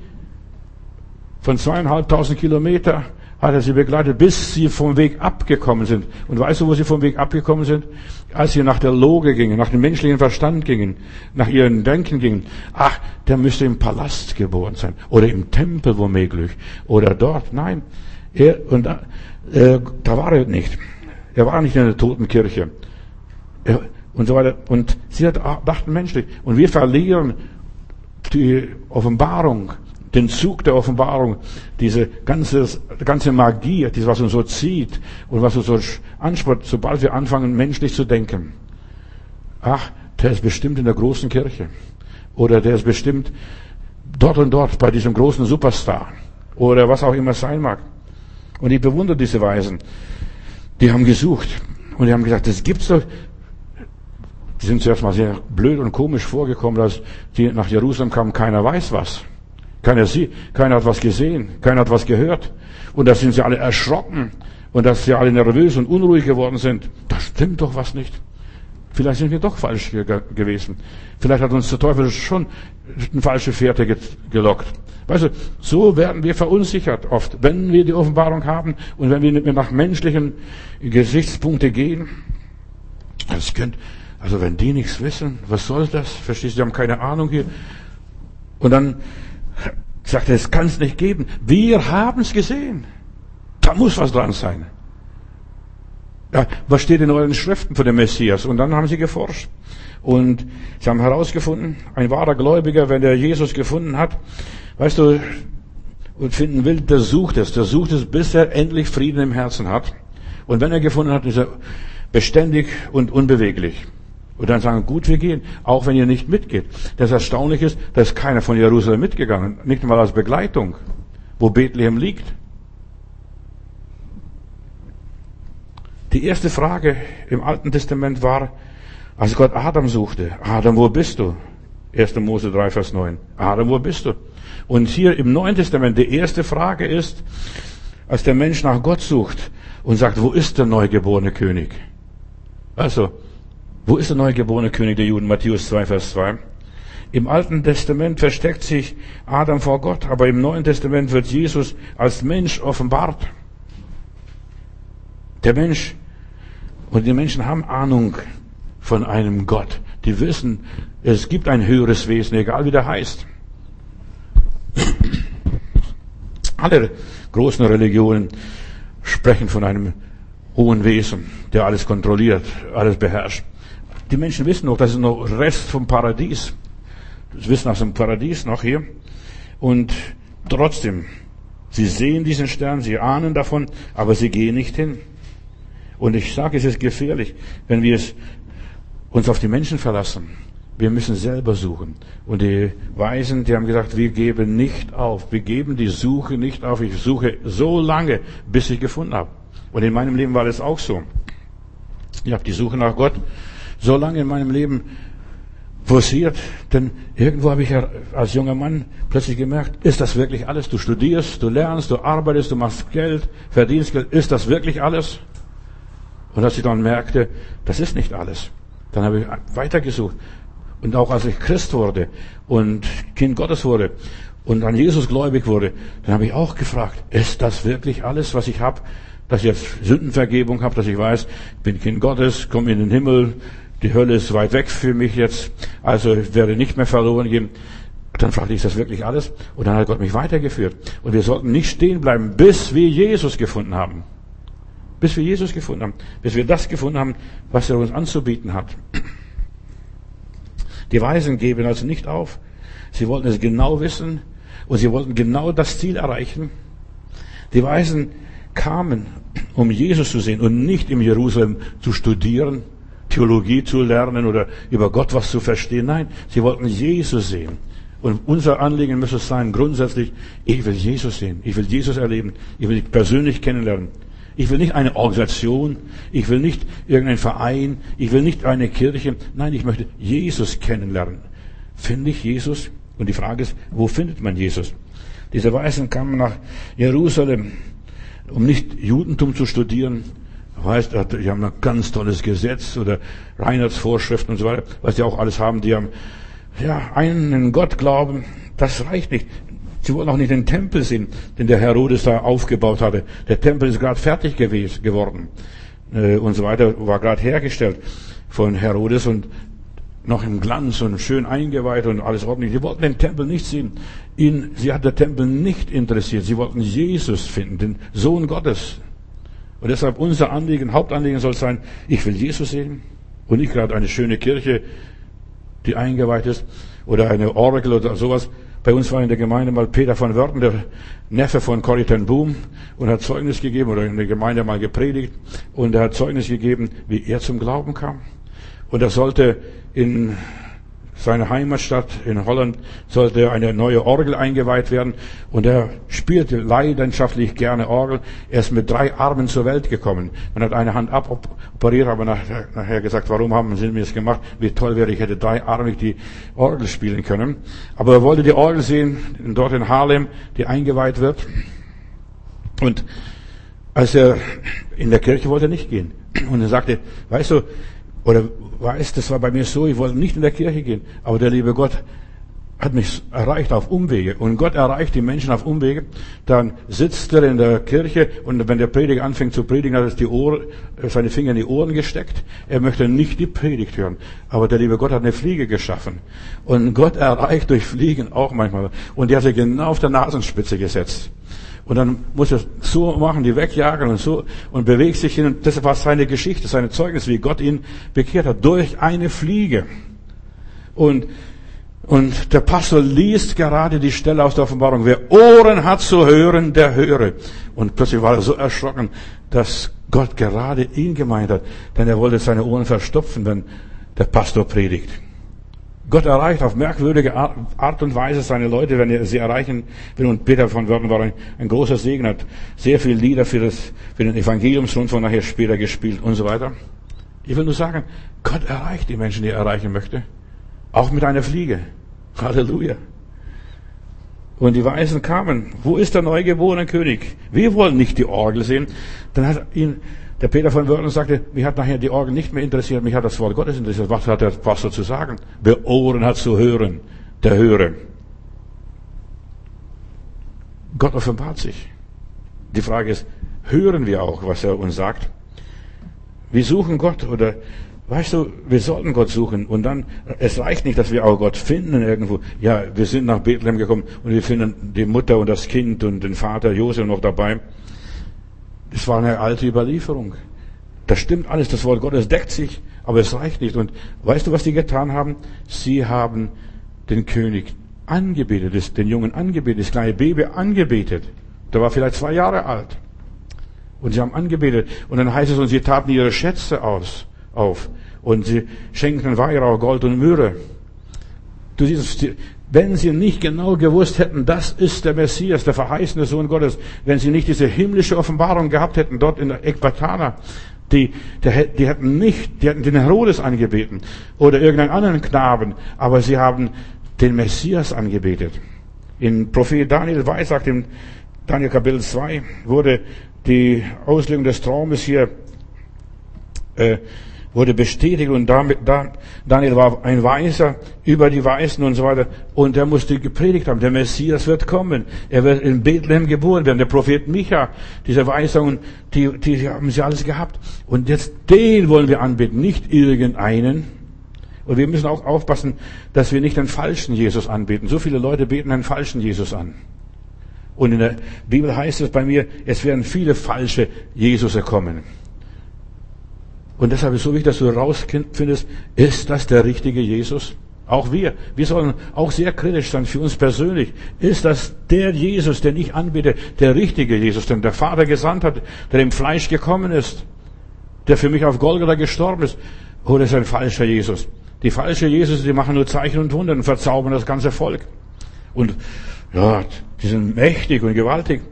von zweieinhalbtausend Kilometer hat er sie begleitet, bis sie vom Weg abgekommen sind. Und weißt du, wo sie vom Weg abgekommen sind? Als sie nach der Loge gingen, nach dem menschlichen Verstand gingen, nach ihrem Denken gingen. Ach, der müsste im Palast geboren sein. Oder im Tempel womöglich. Oder dort. Nein. Er, und da, äh, da war er nicht. Er war nicht in der Totenkirche. Er, und so weiter. Und sie dachten menschlich. Und wir verlieren die Offenbarung, den Zug der Offenbarung, diese ganze, ganze Magie, das, was uns so zieht und was uns so anspornt, sobald wir anfangen, menschlich zu denken. Ach, der ist bestimmt in der großen Kirche. Oder der ist bestimmt dort und dort bei diesem großen Superstar. Oder was auch immer sein mag. Und ich bewundere diese Weisen. Die haben gesucht. Und die haben gesagt, das gibt's doch. Die sind zuerst mal sehr blöd und komisch vorgekommen, dass die nach Jerusalem kamen, keiner weiß was. Keiner sieht, keiner hat was gesehen, keiner hat was gehört. Und da sind sie alle erschrocken und dass sie alle nervös und unruhig geworden sind. Da stimmt doch was nicht. Vielleicht sind wir doch falsch ge- gewesen. Vielleicht hat uns der Teufel schon eine falsche Fährte ge- gelockt. Weißt du, so werden wir verunsichert oft, wenn wir die Offenbarung haben und wenn wir nicht mehr nach menschlichen Gesichtspunkten gehen. Das könnt, also wenn die nichts wissen, was soll das? Verstehst du, die haben keine Ahnung hier. Und dann sagt er, es kann es nicht geben. Wir haben es gesehen. Da muss was dran sein. Ja, was steht in euren Schriften von dem Messias? Und dann haben sie geforscht. Und sie haben herausgefunden, ein wahrer Gläubiger, wenn der Jesus gefunden hat, weißt du, und finden will, der sucht es. Der sucht es, bis er endlich Frieden im Herzen hat. Und wenn er gefunden hat, ist er beständig und unbeweglich. Und dann sagen, gut, wir gehen, auch wenn ihr nicht mitgeht. Das Erstaunliche ist, da ist keiner von Jerusalem mitgegangen, nicht mal als Begleitung, wo Bethlehem liegt. Die erste Frage im Alten Testament war, als Gott Adam suchte, Adam, wo bist du? erster Mose drei, Vers neun. Adam, wo bist du? Und hier im Neuen Testament, die erste Frage ist, als der Mensch nach Gott sucht und sagt, wo ist der neugeborene König? Also, wo ist der neugeborene König der Juden? Matthäus zwei, Vers zwei. Im Alten Testament versteckt sich Adam vor Gott, aber im Neuen Testament wird Jesus als Mensch offenbart. Der Mensch, und die Menschen haben Ahnung von einem Gott. Die wissen, es gibt ein höheres Wesen, egal wie der heißt. Alle großen Religionen sprechen von einem hohen Wesen, der alles kontrolliert, alles beherrscht. Die Menschen wissen noch, das ist noch Rest vom Paradies. Das Wissen aus dem Paradies noch hier. Und trotzdem, sie sehen diesen Stern, sie ahnen davon, aber sie gehen nicht hin. Und ich sage, es ist gefährlich, wenn wir es uns auf die Menschen verlassen. Wir müssen selber suchen. Und die Weisen, die haben gesagt, wir geben nicht auf. Wir geben die Suche nicht auf. Ich suche so lange, bis ich gefunden habe. Und in meinem Leben war das auch so. Ich habe die Suche nach Gott so lange in meinem Leben forciert, denn irgendwo habe ich ja als junger Mann plötzlich gemerkt, ist das wirklich alles? Du studierst, du lernst, du arbeitest, du machst Geld, verdienst Geld. Ist das wirklich alles? Und als ich dann merkte, das ist nicht alles, dann habe ich weitergesucht. Und auch als ich Christ wurde und Kind Gottes wurde und an Jesus gläubig wurde, dann habe ich auch gefragt, ist das wirklich alles, was ich habe? Dass ich jetzt Sündenvergebung habe, dass ich weiß, ich bin Kind Gottes, komme in den Himmel, die Hölle ist weit weg für mich jetzt, also ich werde nicht mehr verloren gehen. Dann fragte ich, ist das wirklich alles? Und dann hat Gott mich weitergeführt. Und wir sollten nicht stehen bleiben, bis wir Jesus gefunden haben. Bis wir Jesus gefunden haben. Bis wir das gefunden haben, was er uns anzubieten hat. Die Weisen geben also nicht auf. Sie wollten es genau wissen und sie wollten genau das Ziel erreichen. Die Weisen kamen, um Jesus zu sehen und nicht in Jerusalem zu studieren, Theologie zu lernen oder über Gott was zu verstehen. Nein, sie wollten Jesus sehen. Und unser Anliegen müsste es sein, grundsätzlich, ich will Jesus sehen, ich will Jesus erleben, ich will ihn persönlich kennenlernen. Ich will nicht eine Organisation, ich will nicht irgendeinen Verein, ich will nicht eine Kirche. Nein, ich möchte Jesus kennenlernen. Finde ich Jesus? Und die Frage ist, wo findet man Jesus? Diese Weisen kamen nach Jerusalem, um nicht Judentum zu studieren. Weißt, die haben ein ganz tolles Gesetz oder Reinheitsvorschriften und so weiter, was die auch alles haben. Die haben, ja, einen Gott glauben, das reicht nicht. Sie wollten auch nicht den Tempel sehen, den der Herodes da aufgebaut hatte. Der Tempel ist gerade fertig gewesen, geworden äh, und so weiter, war gerade hergestellt von Herodes und noch im Glanz und schön eingeweiht und alles ordentlich. Sie wollten den Tempel nicht sehen. Ihn, sie hat der Tempel nicht interessiert. Sie wollten Jesus finden, den Sohn Gottes. Und deshalb unser Anliegen, Hauptanliegen soll sein, ich will Jesus sehen und nicht gerade eine schöne Kirche, die eingeweiht ist oder eine Orgel oder sowas. Bei uns war in der Gemeinde mal Peter von Wörten, der Neffe von Corrie ten Boom, und hat Zeugnis gegeben oder in der Gemeinde mal gepredigt und er hat Zeugnis gegeben, wie er zum Glauben kam. Und er sollte in seiner Heimatstadt in Holland sollte eine neue Orgel eingeweiht werden und er spielte leidenschaftlich gerne Orgel. Er ist mit drei Armen zur Welt gekommen. Man hat eine Hand aboperiert, aber nachher, nachher gesagt, warum haben sie mir das gemacht? Wie toll wäre, ich hätte dreiarmig die Orgel spielen können. Aber er wollte die Orgel sehen, dort in Haarlem, die eingeweiht wird. Und als er in der Kirche wollte er nicht gehen. Und er sagte, weißt du, oder weißt, das war bei mir so, ich wollte nicht in der Kirche gehen, aber der liebe Gott hat mich erreicht auf Umwege. Und Gott erreicht die Menschen auf Umwege. Dann sitzt er in der Kirche und wenn der Prediger anfängt zu predigen, hat er die Ohren, seine Finger in die Ohren gesteckt. Er möchte nicht die Predigt hören. Aber der liebe Gott hat eine Fliege geschaffen. Und Gott erreicht durch Fliegen auch manchmal. Und die hat er genau auf der Nasenspitze gesetzt. Und dann muss er so machen, die wegjagen und so und bewegt sich hin. Und das war seine Geschichte, seine Zeugnis, wie Gott ihn bekehrt hat durch eine Fliege. Und und der Pastor liest gerade die Stelle aus der Offenbarung: Wer Ohren hat zu hören, der höre. Und plötzlich war er so erschrocken, dass Gott gerade ihn gemeint hat, denn er wollte seine Ohren verstopfen, wenn der Pastor predigt. Gott erreicht auf merkwürdige Art und Weise seine Leute, wenn er sie erreichen will. Und Peter von Wörten war ein, ein großer Segen, hat sehr viele Lieder für, das, für den Evangeliumsrundfunk nachher später gespielt und so weiter. Ich will nur sagen, Gott erreicht die Menschen, die er erreichen möchte. Auch mit einer Fliege. Halleluja. Und die Weisen kamen. Wo ist der neugeborene König? Wir wollen nicht die Orgel sehen. Dann hat ihn der Peter von Wörten sagte, mich hat nachher die Orgel nicht mehr interessiert, mich hat das Wort Gottes interessiert. Was hat der Pastor zu sagen? Wer Ohren hat zu hören, der höre. Gott offenbart sich. Die Frage ist, hören wir auch, was er uns sagt? Wir suchen Gott oder, weißt du, wir sollten Gott suchen und dann, es reicht nicht, dass wir auch Gott finden irgendwo. Ja, wir sind nach Bethlehem gekommen und wir finden die Mutter und das Kind und den Vater Josef noch dabei. Das war eine alte Überlieferung. Das stimmt alles, das Wort Gottes deckt sich, aber es reicht nicht. Und weißt du, was die getan haben? Sie haben den König angebetet, den Jungen angebetet, das kleine Baby angebetet. Der war vielleicht zwei Jahre alt. Und sie haben angebetet. Und dann heißt es, und sie taten ihre Schätze aus, auf. Und sie schenkten Weihrauch, Gold und Myrrhe. Du siehst, wenn sie nicht genau gewusst hätten, das ist der Messias, der verheißene Sohn Gottes, wenn sie nicht diese himmlische Offenbarung gehabt hätten, dort in der Ekbatana, die, die, die hätten nicht, die hätten den Herodes angebeten oder irgendeinen anderen Knaben, aber sie haben den Messias angebetet. In Prophet Daniel weissagt, in Daniel Kapitel zwei, wurde die Auslegung des Traumes hier äh, wurde bestätigt und damit, da, Daniel war ein Weiser über die Weisen und so weiter und er musste gepredigt haben, der Messias wird kommen, er wird in Bethlehem geboren werden, der Prophet Micha, diese Weisungen, die, die haben sie alles gehabt und jetzt den wollen wir anbeten, nicht irgendeinen. Und wir müssen auch aufpassen, dass wir nicht den falschen Jesus anbeten. So viele Leute beten einen falschen Jesus an. Und in der Bibel heißt es bei mir, es werden viele falsche Jesusse kommen. Und deshalb ist es so wichtig, dass du herausfindest, ist das der richtige Jesus? Auch wir. Wir sollen auch sehr kritisch sein für uns persönlich. Ist das der Jesus, den ich anbete, der richtige Jesus, den der Vater gesandt hat, der im Fleisch gekommen ist, der für mich auf Golgatha gestorben ist? Oder ist er ein falscher Jesus? Die falsche Jesus, die machen nur Zeichen und Wunder und verzaubern das ganze Volk. Und ja, die sind mächtig und gewaltig.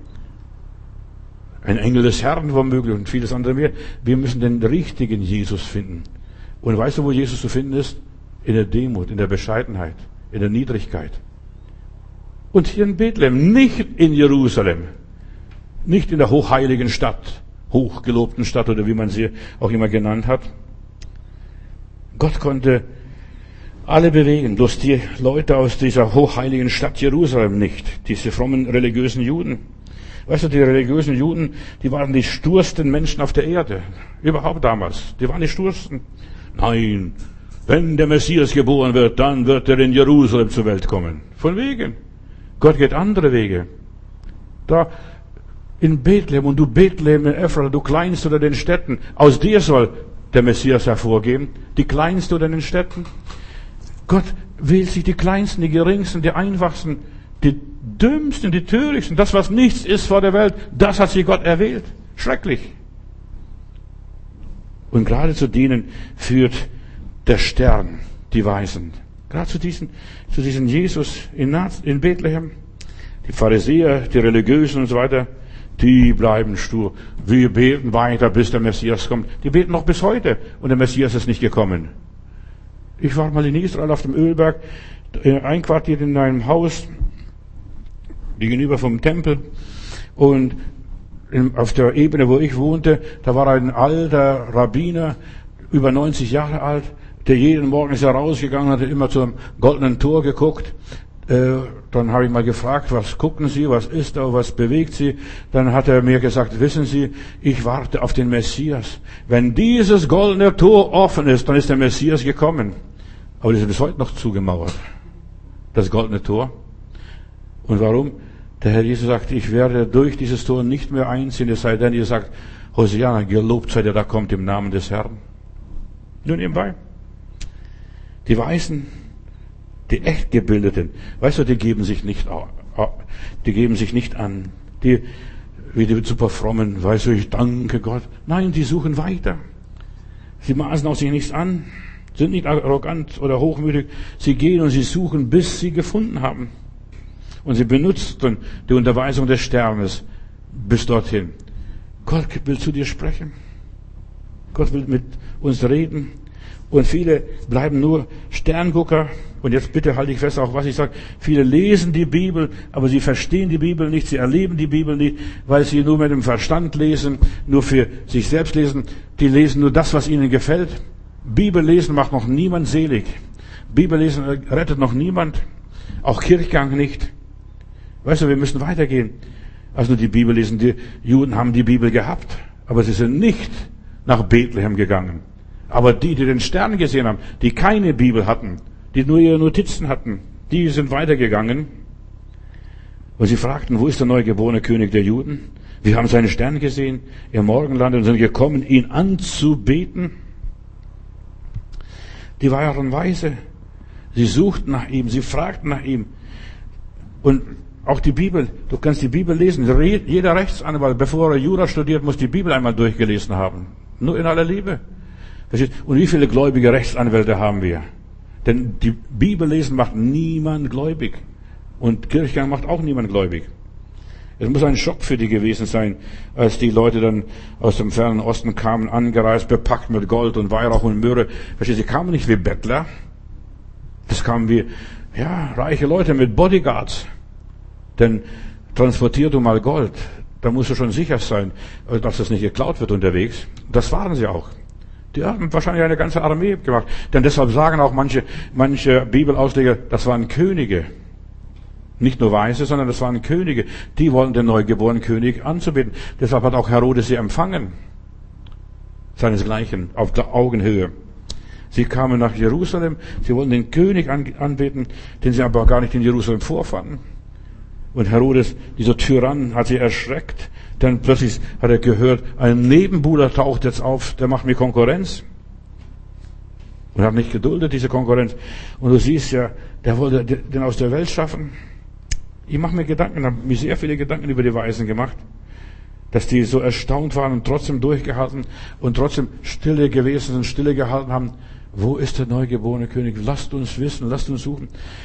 Ein Engel des Herrn womöglich und vieles andere mehr. Wir müssen den richtigen Jesus finden. Und weißt du, wo Jesus zu finden ist? In der Demut, in der Bescheidenheit, in der Niedrigkeit. Und hier in Bethlehem, nicht in Jerusalem, nicht in der hochheiligen Stadt, hochgelobten Stadt oder wie man sie auch immer genannt hat. Gott konnte alle bewegen, bloß die Leute aus dieser hochheiligen Stadt Jerusalem nicht, diese frommen religiösen Juden. Weißt du, die religiösen Juden, die waren die stursten Menschen auf der Erde. Überhaupt damals. Die waren die stursten. Nein, wenn der Messias geboren wird, dann wird er in Jerusalem zur Welt kommen. Von wegen. Gott geht andere Wege. Da in Bethlehem, und du Bethlehem in Ephrata, du kleinst unter den Städten, aus dir soll der Messias hervorgehen. Die kleinste unter den Städten. Gott wählt sich die kleinsten, die geringsten, die einfachsten, die dümmsten, die törichtsten, das, was nichts ist vor der Welt, das hat sich Gott erwählt. Schrecklich. Und gerade zu denen führt der Stern die Weisen. Gerade zu diesen, zu diesem Jesus in, in Bethlehem. Die Pharisäer, die Religiösen und so weiter, die bleiben stur. Wir beten weiter, bis der Messias kommt. Die beten noch bis heute und der Messias ist nicht gekommen. Ich war mal in Israel auf dem Ölberg, einquartiert in einem Haus, gegenüber vom Tempel und auf der Ebene, wo ich wohnte, da war ein alter Rabbiner, über neunzig Jahre alt, der jeden Morgen ist herausgegangen, hat immer zum goldenen Tor geguckt. Äh, dann habe ich mal gefragt, was gucken Sie, was ist da, was bewegt Sie? Dann hat er mir gesagt, wissen Sie, ich warte auf den Messias. Wenn dieses goldene Tor offen ist, dann ist der Messias gekommen. Aber das ist bis heute noch zugemauert, das goldene Tor. Und warum? Der Herr Jesus sagt, ich werde durch dieses Tor nicht mehr einziehen, es sei denn, ihr sagt, Hosianna, gelobt sei der, da kommt im Namen des Herrn. Nur nebenbei. Die Weisen, die echt Gebildeten, weißt du, die geben sich nicht, die geben sich nicht an. Die, wie die super frommen, weißt du, ich danke Gott. Nein, die suchen weiter. Sie maßen auch sich nichts an, sind nicht arrogant oder hochmütig. Sie gehen und sie suchen, bis sie gefunden haben. Und sie benutzten die Unterweisung des Sternes bis dorthin. Gott will zu dir sprechen. Gott will mit uns reden. Und viele bleiben nur Sterngucker. Und jetzt bitte halte ich fest, auch was ich sage. Viele lesen die Bibel, aber sie verstehen die Bibel nicht. Sie erleben die Bibel nicht, weil sie nur mit dem Verstand lesen, nur für sich selbst lesen. Die lesen nur das, was ihnen gefällt. Bibel lesen macht noch niemand selig. Bibel lesen rettet noch niemand. Auch Kirchgang nicht. Weißt du, wir müssen weitergehen. Also nur die Bibel lesen. Die Juden haben die Bibel gehabt, aber sie sind nicht nach Bethlehem gegangen. Aber die, die den Stern gesehen haben, die keine Bibel hatten, die nur ihre Notizen hatten, die sind weitergegangen. Und sie fragten, wo ist der neugeborene König der Juden? Wir haben seinen Stern gesehen im Morgenland und sind gekommen, ihn anzubeten. Die waren weise. Sie suchten nach ihm, sie fragten nach ihm. Und auch die Bibel, du kannst die Bibel lesen. Jeder Rechtsanwalt, bevor er Jura studiert, muss die Bibel einmal durchgelesen haben. Nur in aller Liebe. Verstehst? Und wie viele gläubige Rechtsanwälte haben wir? Denn die Bibel lesen macht niemand gläubig. Und Kirchgang macht auch niemand gläubig. Es muss ein Schock für die gewesen sein, als die Leute dann aus dem fernen Osten kamen, angereist, bepackt mit Gold und Weihrauch und Myrrhe. Verstehst? Sie kamen nicht wie Bettler. Das kamen wie, ja, reiche Leute mit Bodyguards. Denn transportier du mal Gold, da musst du schon sicher sein, dass das nicht geklaut wird unterwegs. Das waren sie auch. Die haben wahrscheinlich eine ganze Armee gemacht. Denn deshalb sagen auch manche, manche Bibelausleger, das waren Könige. Nicht nur Weise, sondern das waren Könige. Die wollten den neugeborenen König anzubeten. Deshalb hat auch Herodes sie empfangen. Seinesgleichen, auf der Augenhöhe. Sie kamen nach Jerusalem, sie wollten den König anbeten, den sie aber gar nicht in Jerusalem vorfanden. Und Herodes, dieser Tyrann, hat sie erschreckt. Dann plötzlich hat er gehört, ein Nebenbuhler taucht jetzt auf, der macht mir Konkurrenz. Und hat nicht geduldet, diese Konkurrenz. Und du siehst ja, der wollte den aus der Welt schaffen. Ich mache mir Gedanken, habe mir sehr viele Gedanken über die Weisen gemacht, dass die so erstaunt waren und trotzdem durchgehalten und trotzdem stille gewesen sind, stille gehalten haben. Wo ist der neugeborene König? Lasst uns wissen, lasst uns suchen.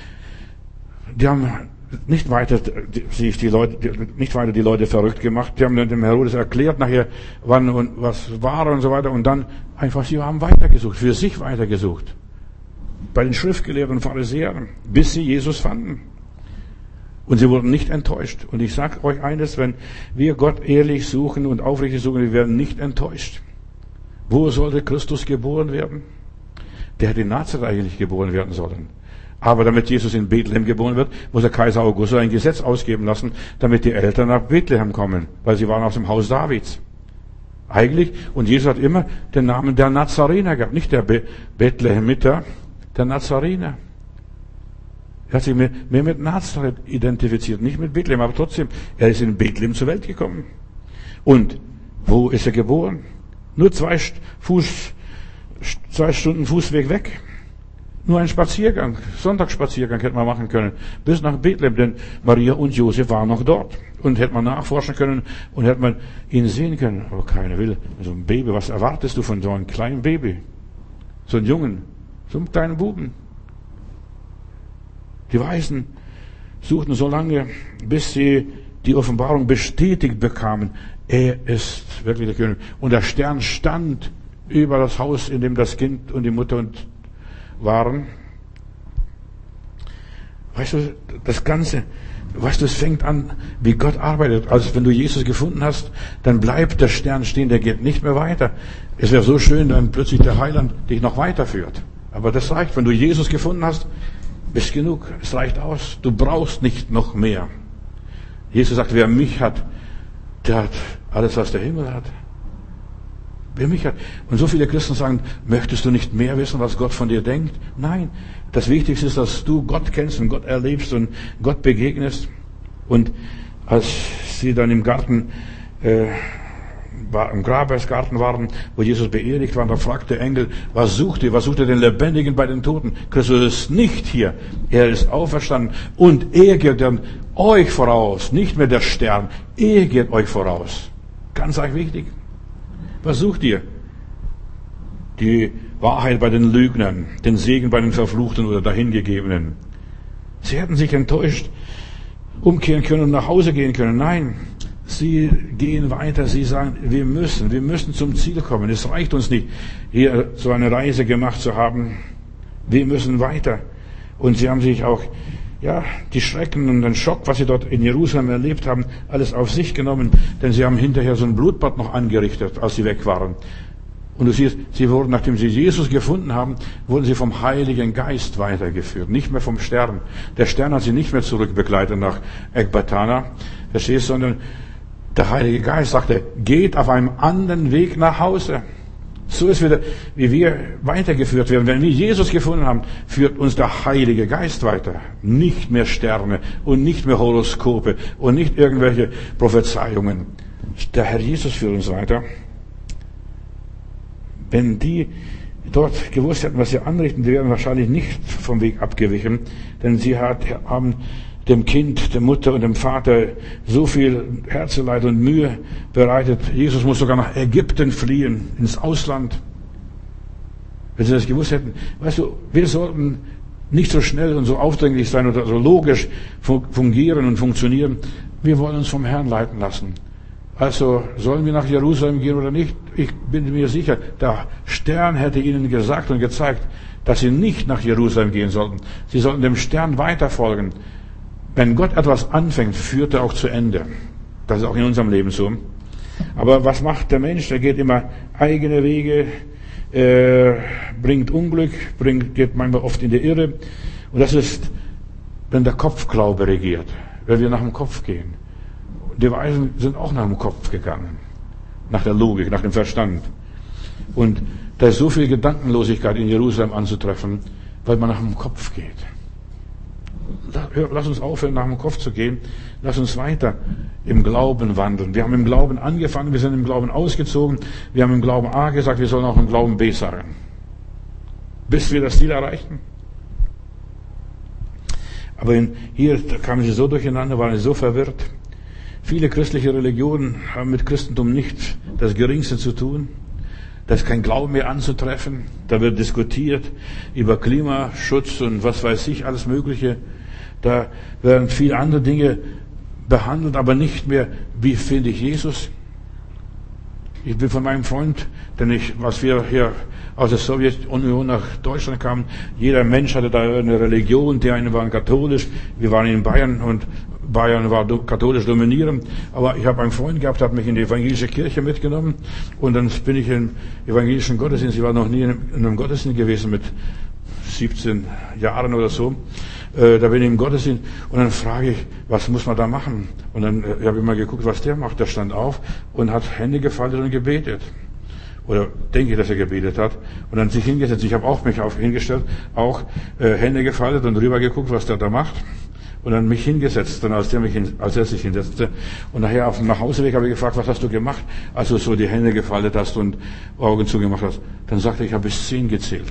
Die haben nicht weiter sich die Leute, nicht weiter die Leute verrückt gemacht. Die haben dem Herodes erklärt nachher, wann und was war und so weiter. Und dann einfach, sie haben weitergesucht, für sich weitergesucht. Bei den Schriftgelehrten und Pharisäern, bis sie Jesus fanden. Und sie wurden nicht enttäuscht. Und ich sage euch eines, wenn wir Gott ehrlich suchen und aufrichtig suchen, wir werden nicht enttäuscht. Wo sollte Christus geboren werden? Der hätte in Nazareth eigentlich geboren werden sollen. Aber damit Jesus in Bethlehem geboren wird, muss der Kaiser Augustus ein Gesetz ausgeben lassen, damit die Eltern nach Bethlehem kommen, weil sie waren aus dem Haus Davids. Eigentlich, und Jesus hat immer den Namen der Nazarener gehabt, nicht der Be- Bethlehemiter, der Nazarener. Er hat sich mehr, mehr mit Nazareth identifiziert, nicht mit Bethlehem, aber trotzdem, er ist in Bethlehem zur Welt gekommen. Und wo ist er geboren? Nur zwei, Fuß, zwei Stunden Fußweg weg. Nur ein Spaziergang, Sonntagsspaziergang hätte man machen können, bis nach Bethlehem, denn Maria und Josef waren noch dort. Und hätte man nachforschen können und hätte man ihn sehen können. Aber keiner will. So ein Baby, was erwartest du von so einem kleinen Baby? So einen Jungen, so einen kleinen Buben. Die Weisen suchten so lange, bis sie die Offenbarung bestätigt bekamen. Er ist wirklich der König. Und der Stern stand über das Haus, in dem das Kind und die Mutter und waren. Weißt du, das Ganze, weißt du, es fängt an, wie Gott arbeitet. Also wenn du Jesus gefunden hast, dann bleibt der Stern stehen, der geht nicht mehr weiter. Es wäre so schön, wenn plötzlich der Heiland dich noch weiterführt. Aber das reicht. Wenn du Jesus gefunden hast, ist genug. Es reicht aus. Du brauchst nicht noch mehr. Jesus sagt, wer mich hat, der hat alles, was der Himmel hat. Wer mich hat. Und so viele Christen sagen, möchtest du nicht mehr wissen, was Gott von dir denkt? Nein. Das Wichtigste ist, dass du Gott kennst und Gott erlebst und Gott begegnest. Und als sie dann im Garten, äh, war, im Grabesgarten waren, wo Jesus beerdigt war, da fragte der Engel, was sucht ihr? Was sucht ihr den Lebendigen bei den Toten? Christus ist nicht hier. Er ist auferstanden. Und er geht dann euch voraus. Nicht mehr der Stern. Er geht euch voraus. Ganz euch wichtig. Was sucht ihr? Die Wahrheit bei den Lügnern, den Segen bei den Verfluchten oder Dahingegebenen. Sie hätten sich enttäuscht umkehren können und nach Hause gehen können. Nein, sie gehen weiter. Sie sagen, wir müssen, wir müssen zum Ziel kommen. Es reicht uns nicht, hier so eine Reise gemacht zu haben. Wir müssen weiter. Und sie haben sich auch, ja, die Schrecken und den Schock, was sie dort in Jerusalem erlebt haben, alles auf sich genommen, denn sie haben hinterher so ein Blutbad noch angerichtet, als sie weg waren. Und du siehst, sie wurden, nachdem sie Jesus gefunden haben, wurden sie vom Heiligen Geist weitergeführt, nicht mehr vom Stern. Der Stern hat sie nicht mehr zurückbegleitet nach Ekbatana, verstehst du, sondern der Heilige Geist sagte, geht auf einem anderen Weg nach Hause. So ist wieder, wie wir weitergeführt werden. Wenn wir Jesus gefunden haben, führt uns der Heilige Geist weiter. Nicht mehr Sterne und nicht mehr Horoskope und nicht irgendwelche Prophezeiungen. Der Herr Jesus führt uns weiter. Wenn die dort gewusst hätten, was sie anrichten, die wären wahrscheinlich nicht vom Weg abgewichen, denn sie haben dem Kind, der Mutter und dem Vater so viel Herzeleid und Mühe bereitet. Jesus muss sogar nach Ägypten fliehen, ins Ausland. Wenn sie das gewusst hätten. Weißt du, wir sollten nicht so schnell und so aufdringlich sein oder so logisch fungieren und funktionieren. Wir wollen uns vom Herrn leiten lassen. Also sollen wir nach Jerusalem gehen oder nicht? Ich bin mir sicher, der Stern hätte ihnen gesagt und gezeigt, dass sie nicht nach Jerusalem gehen sollten. Sie sollten dem Stern weiterfolgen. Wenn Gott etwas anfängt, führt er auch zu Ende. Das ist auch in unserem Leben so. Aber was macht der Mensch? Er geht immer eigene Wege, äh, bringt Unglück, bringt, geht manchmal oft in die Irre. Und das ist, wenn der Kopfglaube regiert, wenn wir nach dem Kopf gehen. Die Weisen sind auch nach dem Kopf gegangen, nach der Logik, nach dem Verstand. Und da ist so viel Gedankenlosigkeit in Jerusalem anzutreffen, weil man nach dem Kopf geht. Lass uns aufhören, nach dem Kopf zu gehen. Lass uns weiter im Glauben wandeln. Wir haben im Glauben angefangen, wir sind im Glauben ausgezogen. Wir haben im Glauben A gesagt, wir sollen auch im Glauben B sagen. Bis wir das Ziel erreichen. Aber in, hier kamen sie so durcheinander, waren sie so verwirrt. Viele christliche Religionen haben mit Christentum nicht das Geringste zu tun. Da ist kein Glauben mehr anzutreffen. Da wird diskutiert über Klimaschutz und was weiß ich, alles Mögliche. Da werden viele andere Dinge behandelt, aber nicht mehr, wie finde ich Jesus. Ich bin von meinem Freund, denn ich, was wir hier aus der Sowjetunion nach Deutschland kamen, jeder Mensch hatte da eine Religion, die einen waren katholisch, wir waren in Bayern und Bayern war katholisch dominierend, aber ich habe einen Freund gehabt, der hat mich in die evangelische Kirche mitgenommen und dann bin ich im evangelischen Gottesdienst, ich war noch nie in einem Gottesdienst gewesen mit siebzehn Jahren oder so, äh, da bin ich im Gottesdienst und dann frage ich, was muss man da machen? Und dann äh, habe ich mal geguckt, was der macht, der stand auf und hat Hände gefaltet und gebetet. Oder denke ich, dass er gebetet hat. Und dann sich hingesetzt, ich habe auch mich auf hingestellt, auch äh, Hände gefaltet und rüber geguckt, was der da macht. Und dann mich hingesetzt, dann als, der mich hin, als er sich hinsetzte. Und nachher auf dem Nachhauseweg habe ich gefragt, was hast du gemacht, als du so die Hände gefaltet hast und Augen zugemacht hast. Dann sagte er, ich habe bis zehn gezählt.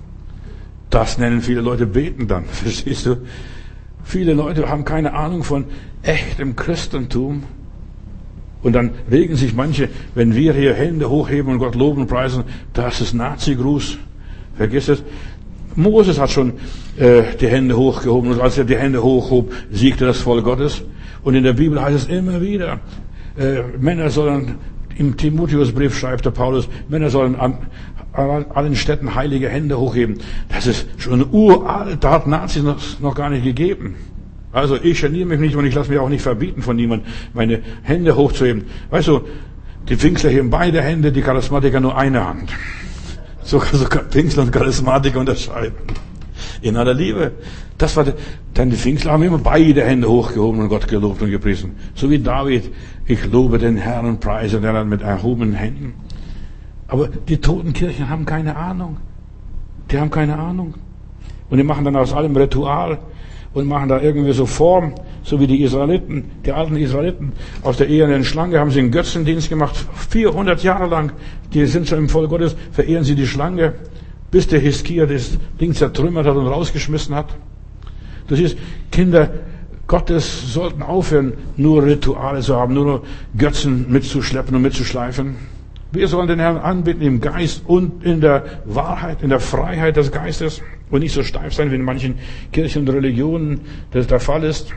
Das nennen viele Leute beten dann, verstehst du? Viele Leute haben keine Ahnung von echtem Christentum. Und dann regen sich manche, wenn wir hier Hände hochheben und Gott loben und preisen, das ist Nazi-Gruß. Vergiss es. Moses hat schon äh, die Hände hochgehoben und als er die Hände hochhob, siegte das Volk Gottes. Und in der Bibel heißt es immer wieder, äh, Männer sollen, im Timotheusbrief schreibt der Paulus, Männer sollen an, an allen Städten heilige Hände hochheben. Das ist schon uralt, da hat Nazis noch, noch gar nicht gegeben. Also ich geniere mich nicht und ich lasse mich auch nicht verbieten von niemandem, meine Hände hochzuheben. Weißt du, die Pfingstler heben beide Hände, die Charismatiker nur eine Hand. So kann sogar Pfingstler und Charismatiker unterscheiden. In aller Liebe. Das war, denn die Pfingstler haben immer beide Hände hochgehoben und Gott gelobt und gepriesen. So wie David, ich lobe den Herrn und preise den Herrn mit erhobenen Händen. Aber die toten Kirchen haben keine Ahnung. Die haben keine Ahnung. Und die machen dann aus allem Ritual und machen da irgendwie so Form, so wie die Israeliten, die alten Israeliten. Aus der ehernen Schlange haben sie einen Götzendienst gemacht, vierhundert Jahre lang. Die sind schon im Volk Gottes, verehren sie die Schlange, bis der Hiskia das Ding zertrümmert hat und rausgeschmissen hat. Du siehst, Kinder Gottes sollten aufhören, nur Rituale zu haben, nur Götzen mitzuschleppen und mitzuschleifen. Wir sollen den Herrn anbeten im Geist und in der Wahrheit, in der Freiheit des Geistes und nicht so steif sein, wie in manchen Kirchen und Religionen das der Fall ist.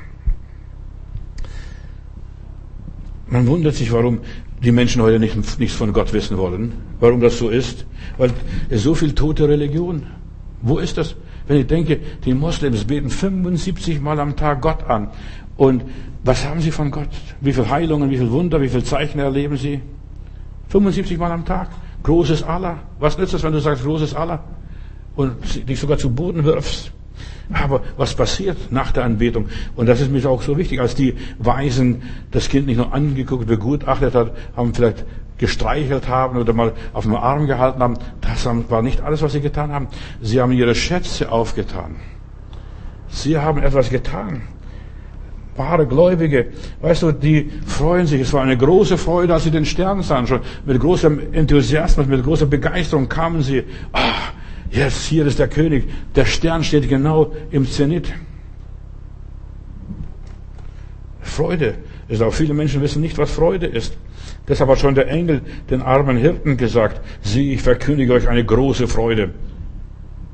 Man wundert sich, warum die Menschen heute nicht, nichts von Gott wissen wollen, warum das so ist, weil es so viel tote Religion. Wo ist das? Wenn ich denke, die Moslems beten fünfundsiebzig Mal am Tag Gott an. Und was haben sie von Gott? Wie viel Heilungen, wie viel Wunder, wie viel Zeichen erleben sie? fünfundsiebzig Mal am Tag. Großes Allah. Was nützt es, wenn du sagst, großes Allah? Und dich sogar zu Boden wirfst. Aber was passiert nach der Anbetung? Und das ist mir auch so wichtig, als die Weisen das Kind nicht nur angeguckt, begutachtet hat, haben vielleicht gestreichelt haben oder mal auf den Arm gehalten haben. Das war nicht alles, was sie getan haben. Sie haben ihre Schätze aufgetan. Sie haben etwas getan. Wahre Gläubige, weißt du, die freuen sich. Es war eine große Freude, als sie den Stern sahen. Schon mit großem Enthusiasmus, mit großer Begeisterung kamen sie. Ah, jetzt hier ist der König. Der Stern steht genau im Zenit. Freude ist auch. Viele Menschen wissen nicht, was Freude ist. Deshalb hat schon der Engel den armen Hirten gesagt: Sieh, ich verkündige euch eine große Freude.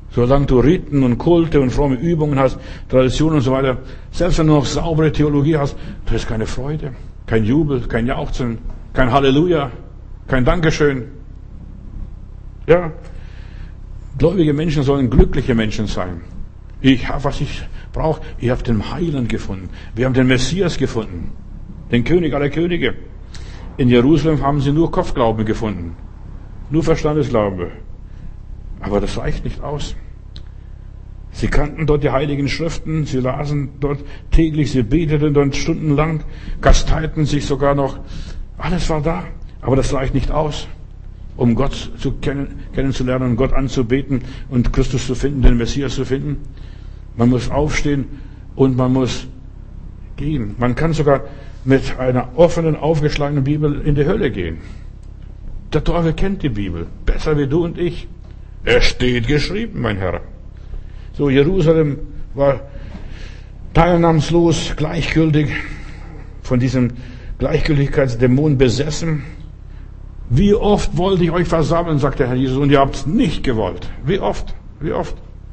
Solange du Riten und Kulte und fromme Übungen hast, Traditionen und so weiter, selbst wenn du noch saubere Theologie hast, da ist keine Freude, kein Jubel, kein Jauchzen, kein Halleluja, kein Dankeschön. Ja, gläubige Menschen sollen glückliche Menschen sein. Ich habe, was ich brauche. Ich habe den Heiland gefunden. Wir haben den Messias gefunden. Den König aller Könige. In Jerusalem haben sie nur Kopfglauben gefunden. Nur Verstandesglaube. Aber das reicht nicht aus. Sie kannten dort die heiligen Schriften. Sie lasen dort täglich. Sie beteten dort stundenlang. Kasteiten sich sogar noch. Alles war da. Aber das reicht nicht aus, um Gott zu kennen, kennenzulernen und Gott anzubeten und Christus zu finden, den Messias zu finden. Man muss aufstehen und man muss gehen. Man kann sogar mit einer offenen, aufgeschlagenen Bibel in die Hölle gehen. Der Teufel kennt die Bibel besser wie du und ich. Es steht geschrieben, mein Herr. So, Jerusalem war teilnahmslos, gleichgültig, von diesem Gleichgültigkeitsdämon besessen. Wie oft wollte ich euch versammeln, sagt der Herr Jesus, und ihr habt es nicht gewollt. Wie oft? Wie oft?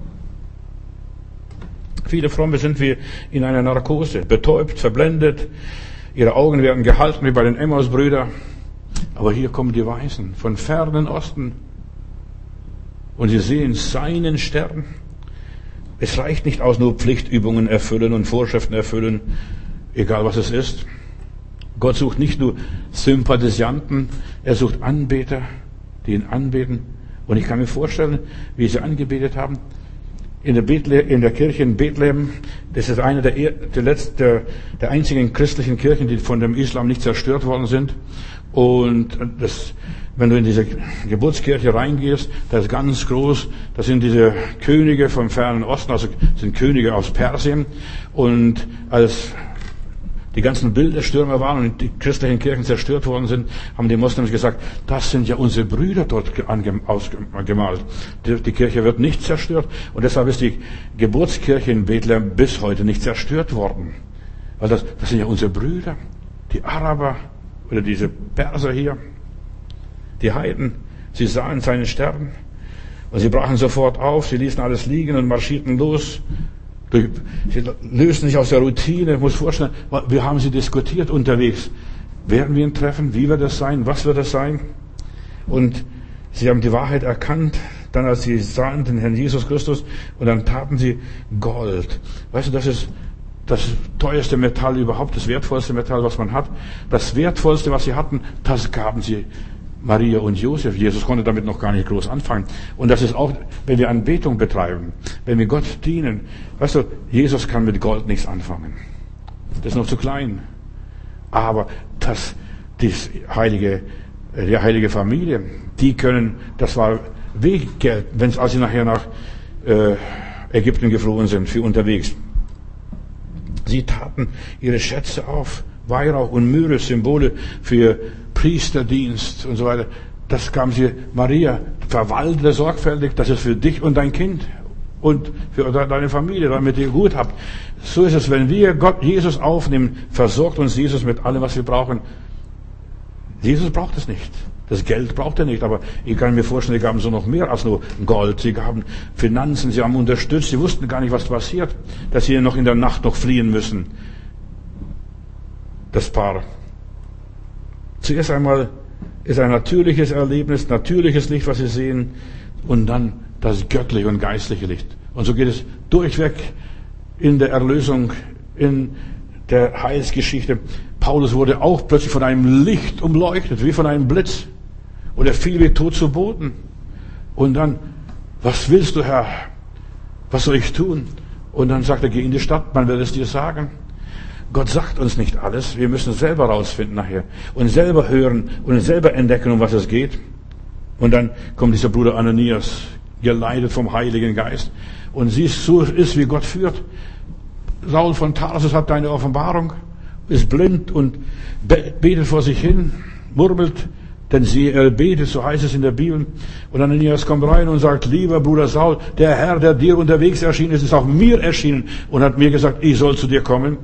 Viele Fromme sind wie in einer Narkose, betäubt, verblendet. Ihre Augen werden gehalten wie bei den Emmaus-Brüdern. Aber hier kommen die Weisen von fernen Osten. Und sie sehen seinen Stern. Es reicht nicht aus, nur Pflichtübungen erfüllen und Vorschriften erfüllen, egal was es ist. Gott sucht nicht nur Sympathisanten, er sucht Anbeter, die ihn anbeten. Und ich kann mir vorstellen, wie sie angebetet haben. In der, Bethle- in der Kirche in Bethlehem, das ist eine der, der, letzten, der, der einzigen christlichen Kirchen, die von dem Islam nicht zerstört worden sind. Und das, wenn du in diese Geburtskirche reingehst, da ist ganz groß, das sind diese Könige vom fernen Osten, also sind Könige aus Persien. Und als die ganzen Bilderstürmer waren und die christlichen Kirchen zerstört worden sind, haben die Moslems gesagt, das sind ja unsere Brüder dort ausgemalt. Die Kirche wird nicht zerstört und deshalb ist die Geburtskirche in Bethlehem bis heute nicht zerstört worden. Weil das, das sind ja unsere Brüder, die Araber oder diese Perser hier, die Heiden. Sie sahen seinen Stern und sie brachen sofort auf, sie ließen alles liegen und marschierten los. Sie lösten sich aus der Routine. Ich muss vorstellen, wir haben sie diskutiert unterwegs. Werden wir ihn treffen? Wie wird es sein? Was wird es sein? Und sie haben die Wahrheit erkannt, dann als sie sahen den Herrn Jesus Christus, und dann taten sie Gold. Weißt du, das ist das teuerste Metall überhaupt, das wertvollste Metall, was man hat. Das wertvollste, was sie hatten, das gaben sie Maria und Josef. Jesus konnte damit noch gar nicht groß anfangen. Und das ist auch, wenn wir Anbetung betreiben, wenn wir Gott dienen. Weißt du, Jesus kann mit Gold nichts anfangen. Das ist noch zu klein. Aber das, die heilige, die heilige Familie, die können, das war Weggeld, wenn als sie nachher nach äh, Ägypten geflohen sind, für unterwegs. Sie taten ihre Schätze auf, Weihrauch und Myrrhe, Symbole für Priesterdienst und so weiter. Das gaben sie Maria, verwalte sorgfältig, das ist für dich und dein Kind und für deine Familie, damit ihr gut habt. So ist es, wenn wir Gott, Jesus aufnehmen, versorgt uns Jesus mit allem, was wir brauchen. Jesus braucht es nicht. Das Geld braucht er nicht, aber ich kann mir vorstellen, sie gaben so noch mehr als nur Gold. Sie gaben Finanzen, sie haben unterstützt, sie wussten gar nicht, was passiert, dass sie noch in der Nacht noch fliehen müssen. Das Paar. Zuerst einmal ist ein natürliches Erlebnis, natürliches Licht, was sie sehen, und dann das göttliche und geistliche Licht. Und so geht es durchweg in der Erlösung, in der Heilsgeschichte. Paulus wurde auch plötzlich von einem Licht umleuchtet, wie von einem Blitz. Und er fiel wie tot zu Boden. Und dann, was willst du, Herr? Was soll ich tun? Und dann sagt er, geh in die Stadt, man wird es dir sagen. Gott sagt uns nicht alles. Wir müssen selber rausfinden nachher. Und selber hören und selber entdecken, um was es geht. Und dann kommt dieser Bruder Ananias, geleitet vom Heiligen Geist. Und siehst, so ist, wie Gott führt. Saul von Tarsus hat eine Offenbarung, ist blind und betet vor sich hin, murmelt, denn sie, er betet, so heißt es in der Bibel. Und Ananias kommt rein und sagt, lieber Bruder Saul, der Herr, der dir unterwegs erschienen ist, ist auch mir erschienen und hat mir gesagt, ich soll zu dir kommen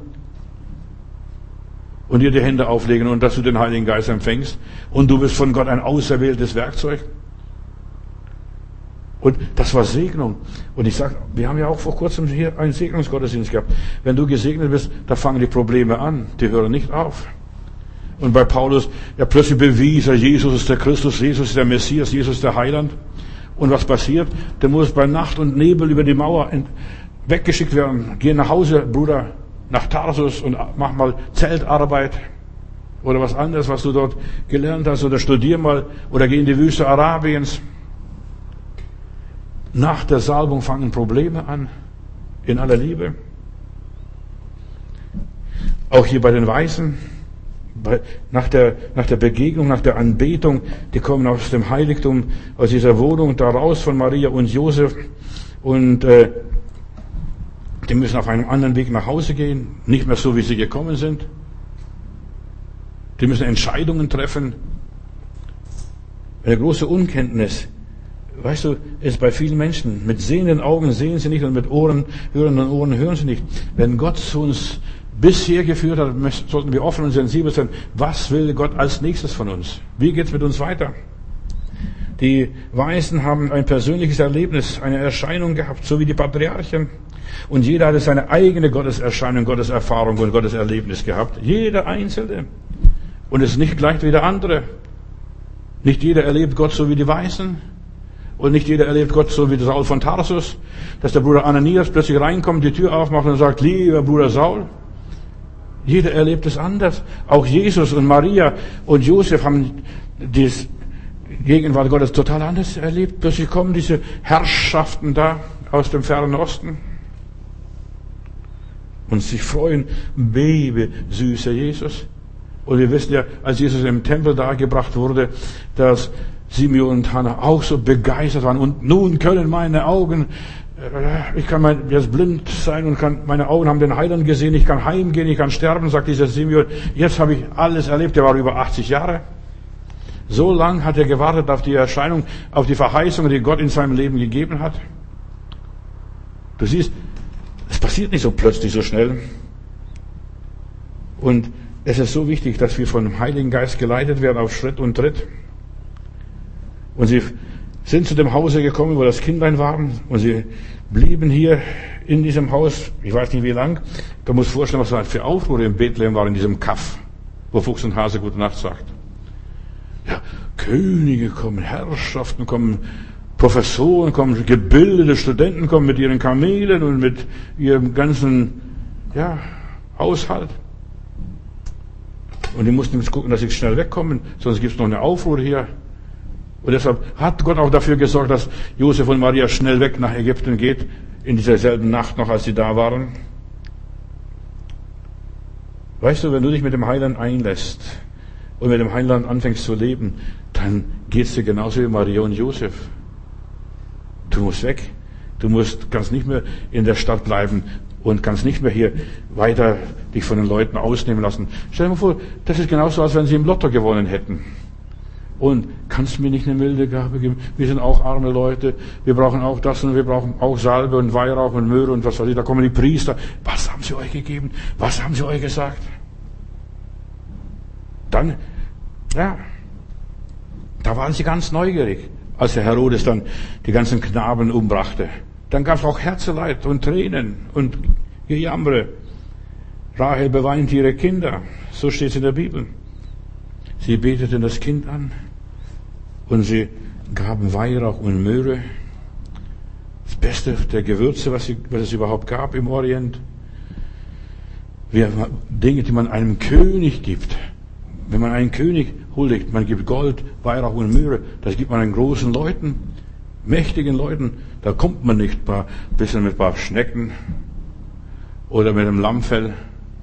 und dir die Hände auflegen und dass du den Heiligen Geist empfängst und du bist von Gott ein auserwähltes Werkzeug. Und das war Segnung. Und ich sage, wir haben ja auch vor kurzem hier einen Segnungsgottesdienst gehabt. Wenn du gesegnet bist, da fangen die Probleme an. Die hören nicht auf. Und bei Paulus, ja, plötzlich bewies er, Jesus ist der Christus, Jesus ist der Messias, Jesus ist der Heiland. Und was passiert? Der muss bei Nacht und Nebel über die Mauer weggeschickt werden. Geh nach Hause, Bruder, nach Tarsus und mach mal Zeltarbeit. Oder was anderes, was du dort gelernt hast. Oder studier mal. Oder geh in die Wüste Arabiens. Nach der Salbung fangen Probleme an, in aller Liebe. Auch hier bei den Weisen, bei, nach, der, nach der Begegnung, nach der Anbetung, die kommen aus dem Heiligtum, aus dieser Wohnung da raus von Maria und Josef und äh, die müssen auf einem anderen Weg nach Hause gehen, nicht mehr so, wie sie gekommen sind. Die müssen Entscheidungen treffen. Eine große Unkenntnis. Weißt du, ist bei vielen Menschen. Mit sehenden Augen sehen sie nicht und mit Ohren, hörenden Ohren hören sie nicht. Wenn Gott zu uns bisher geführt hat, sollten wir offen und sensibel sein. Was will Gott als nächstes von uns? Wie geht's mit uns weiter? Die Weisen haben ein persönliches Erlebnis, eine Erscheinung gehabt, so wie die Patriarchen. Und jeder hatte seine eigene Gotteserscheinung, Gotteserfahrung und Gotteserlebnis gehabt. Jeder Einzelne. Und es ist nicht gleich wie der andere. Nicht jeder erlebt Gott so wie die Weisen. Und nicht jeder erlebt Gott so wie der Saul von Tarsus, dass der Bruder Ananias plötzlich reinkommt, die Tür aufmacht und sagt, lieber Bruder Saul. Jeder erlebt es anders. Auch Jesus und Maria und Josef haben die Gegenwart Gottes total anders erlebt. Plötzlich kommen diese Herrschaften da aus dem fernen Osten und sich freuen, Baby, süßer Jesus. Und wir wissen ja, als Jesus im Tempel dargebracht wurde, dass Simeon und Hannah auch so begeistert waren. Und nun können meine Augen, ich kann mein, jetzt blind sein und kann, meine Augen haben den Heiland gesehen, ich kann heimgehen, ich kann sterben, sagt dieser Simeon. Jetzt habe ich alles erlebt. Er war über achtzig Jahre. So lang hat er gewartet auf die Erscheinung, auf die Verheißung, die Gott in seinem Leben gegeben hat. Du siehst, es passiert nicht so plötzlich, so schnell. Und es ist so wichtig, dass wir vom Heiligen Geist geleitet werden auf Schritt und Tritt. Und sie sind zu dem Hause gekommen, wo das Kindlein waren. Und sie blieben hier in diesem Haus, ich weiß nicht wie lang. Du musst vorstellen, was da für Aufruhr in Bethlehem war, in diesem Kaff, wo Fuchs und Hase gute Nacht sagt. Ja, Könige kommen, Herrschaften kommen, Professoren kommen, gebildete Studenten kommen mit ihren Kamelen und mit ihrem ganzen, ja, Haushalt. Und die mussten jetzt gucken, dass sie schnell wegkommen, sonst gibt es noch eine Aufruhr hier. Und deshalb hat Gott auch dafür gesorgt, dass Josef und Maria schnell weg nach Ägypten geht, in dieser selben Nacht noch, als sie da waren. Weißt du, wenn du dich mit dem Heiland einlässt und mit dem Heiland anfängst zu leben, dann geht's dir genauso wie Maria und Josef. Du musst weg. Du musst, kannst nicht mehr in der Stadt bleiben und kannst nicht mehr hier weiter dich von den Leuten ausnehmen lassen. Stell dir mal vor, das ist genauso, als wenn sie im Lotto gewonnen hätten. Und kannst du mir nicht eine milde Gabe geben? Wir sind auch arme Leute. Wir brauchen auch das und wir brauchen auch Salbe und Weihrauch und Myrrhe und was weiß ich. Da kommen die Priester. Was haben sie euch gegeben? Was haben sie euch gesagt? Dann, ja, da waren sie ganz neugierig, als der Herodes dann die ganzen Knaben umbrachte. Dann gab es auch Herzeleid und Tränen und Gejammere. Rahel beweinte ihre Kinder. So steht es in der Bibel. Sie beteten das Kind an und sie gaben Weihrauch und Myrrhe. Das Beste der Gewürze, was, sie, was es überhaupt gab im Orient. Wir, Dinge, die man einem König gibt. Wenn man einen König huldigt, man gibt Gold, Weihrauch und Myrrhe, das gibt man einen großen Leuten, mächtigen Leuten. Da kommt man nicht ein bisschen mit ein paar Schnecken oder mit einem Lammfell.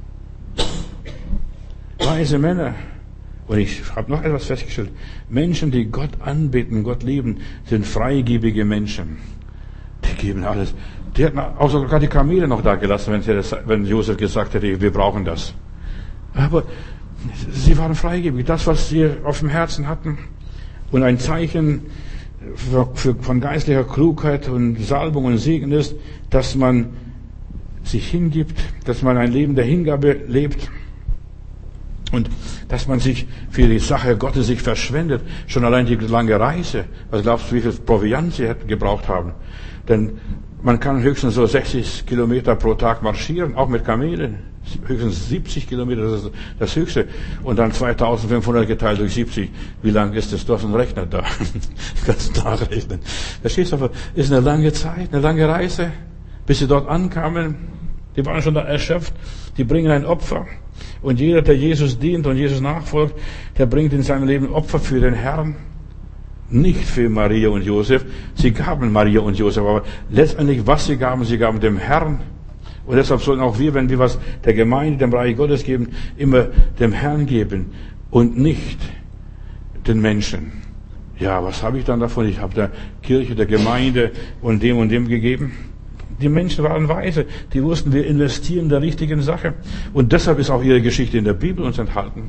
Weise Männer. Und ich habe noch etwas festgestellt. Menschen, die Gott anbeten, Gott lieben, sind freigebige Menschen. Die geben alles. Die hatten auch sogar die Kamele noch da gelassen, wenn, sie das, wenn Josef gesagt hätte, wir brauchen das. Aber sie waren freigebig. Das, was sie auf dem Herzen hatten. Und ein Zeichen für, für, von geistlicher Klugheit und Salbung und Segen ist, dass man sich hingibt, dass man ein Leben der Hingabe lebt. Und dass man sich für die Sache Gottes sich verschwendet. Schon allein die lange Reise. Was glaubst du, wie viel Proviant sie hätten gebraucht haben? Denn man kann höchstens so sechzig Kilometer pro Tag marschieren, auch mit Kamelen. Höchstens siebzig Kilometer, das ist das Höchste. Und dann zweitausendfünfhundert geteilt durch siebzig. Wie lang ist das? Du hast einen Rechner da. Du kannst nachrechnen. Verstehst du? Aber ist eine lange Zeit, eine lange Reise, bis sie dort ankamen. Die waren schon da erschöpft. Die bringen ein Opfer. Und jeder, der Jesus dient und Jesus nachfolgt, der bringt in seinem Leben Opfer für den Herrn. Nicht für Maria und Josef. Sie gaben Maria und Josef, aber letztendlich, was sie gaben, sie gaben dem Herrn. Und deshalb sollen auch wir, wenn wir was der Gemeinde, dem Reich Gottes geben, immer dem Herrn geben und nicht den Menschen. Ja, was habe ich dann davon? Ich habe der Kirche, der Gemeinde und dem und dem gegeben. Die Menschen waren weise. Die wussten, wir investieren in der richtigen Sache. Und deshalb ist auch ihre Geschichte in der Bibel uns enthalten.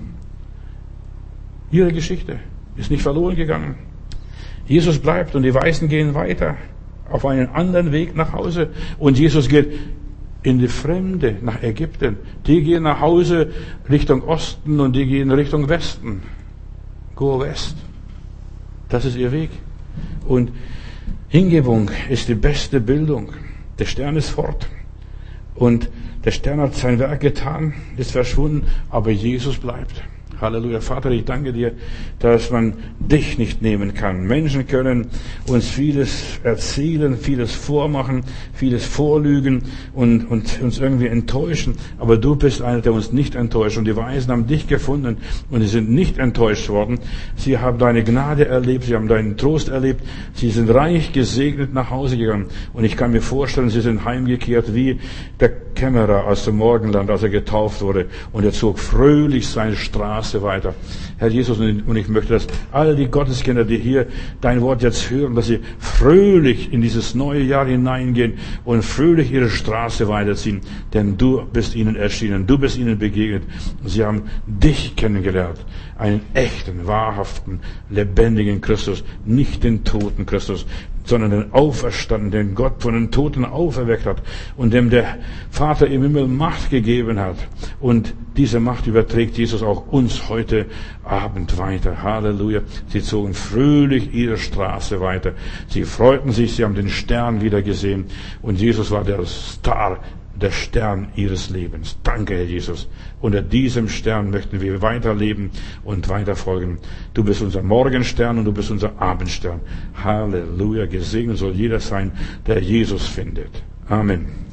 Ihre Geschichte ist nicht verloren gegangen. Jesus bleibt und die Weisen gehen weiter auf einen anderen Weg nach Hause. Und Jesus geht in die Fremde, nach Ägypten. Die gehen nach Hause Richtung Osten und die gehen Richtung Westen. Go West. Das ist ihr Weg. Und Hingebung ist die beste Bildung. Der Stern ist fort. Und der Stern hat sein Werk getan, ist verschwunden, aber Jesus bleibt. Halleluja. Vater, ich danke dir, dass man dich nicht nehmen kann. Menschen können uns vieles erzählen, vieles vormachen, vieles vorlügen und, und uns irgendwie enttäuschen. Aber du bist einer, der uns nicht enttäuscht. Und die Weisen haben dich gefunden und sie sind nicht enttäuscht worden. Sie haben deine Gnade erlebt, sie haben deinen Trost erlebt. Sie sind reich gesegnet nach Hause gegangen. Und ich kann mir vorstellen, sie sind heimgekehrt wie der Kämmerer aus dem Morgenland, als er getauft wurde. Und er zog fröhlich seine Straße weiter. Herr Jesus, und ich möchte, dass all die Gotteskinder, die hier dein Wort jetzt hören, dass sie fröhlich in dieses neue Jahr hineingehen und fröhlich ihre Straße weiterziehen, denn du bist ihnen erschienen, du bist ihnen begegnet. Sie haben dich kennengelernt, einen echten, wahrhaften, lebendigen Christus, nicht den toten Christus, sondern den Auferstandenen, den Gott von den Toten auferweckt hat und dem der Vater im Himmel Macht gegeben hat. Und diese Macht überträgt Jesus auch uns heute Abend weiter. Halleluja. Sie zogen fröhlich ihre Straße weiter. Sie freuten sich, sie haben den Stern wieder gesehen. Und Jesus war der Star, der Stern ihres Lebens. Danke, Herr Jesus. Unter diesem Stern möchten wir weiterleben und weiterfolgen. Du bist unser Morgenstern und du bist unser Abendstern. Halleluja. Gesegnet soll jeder sein, der Jesus findet. Amen.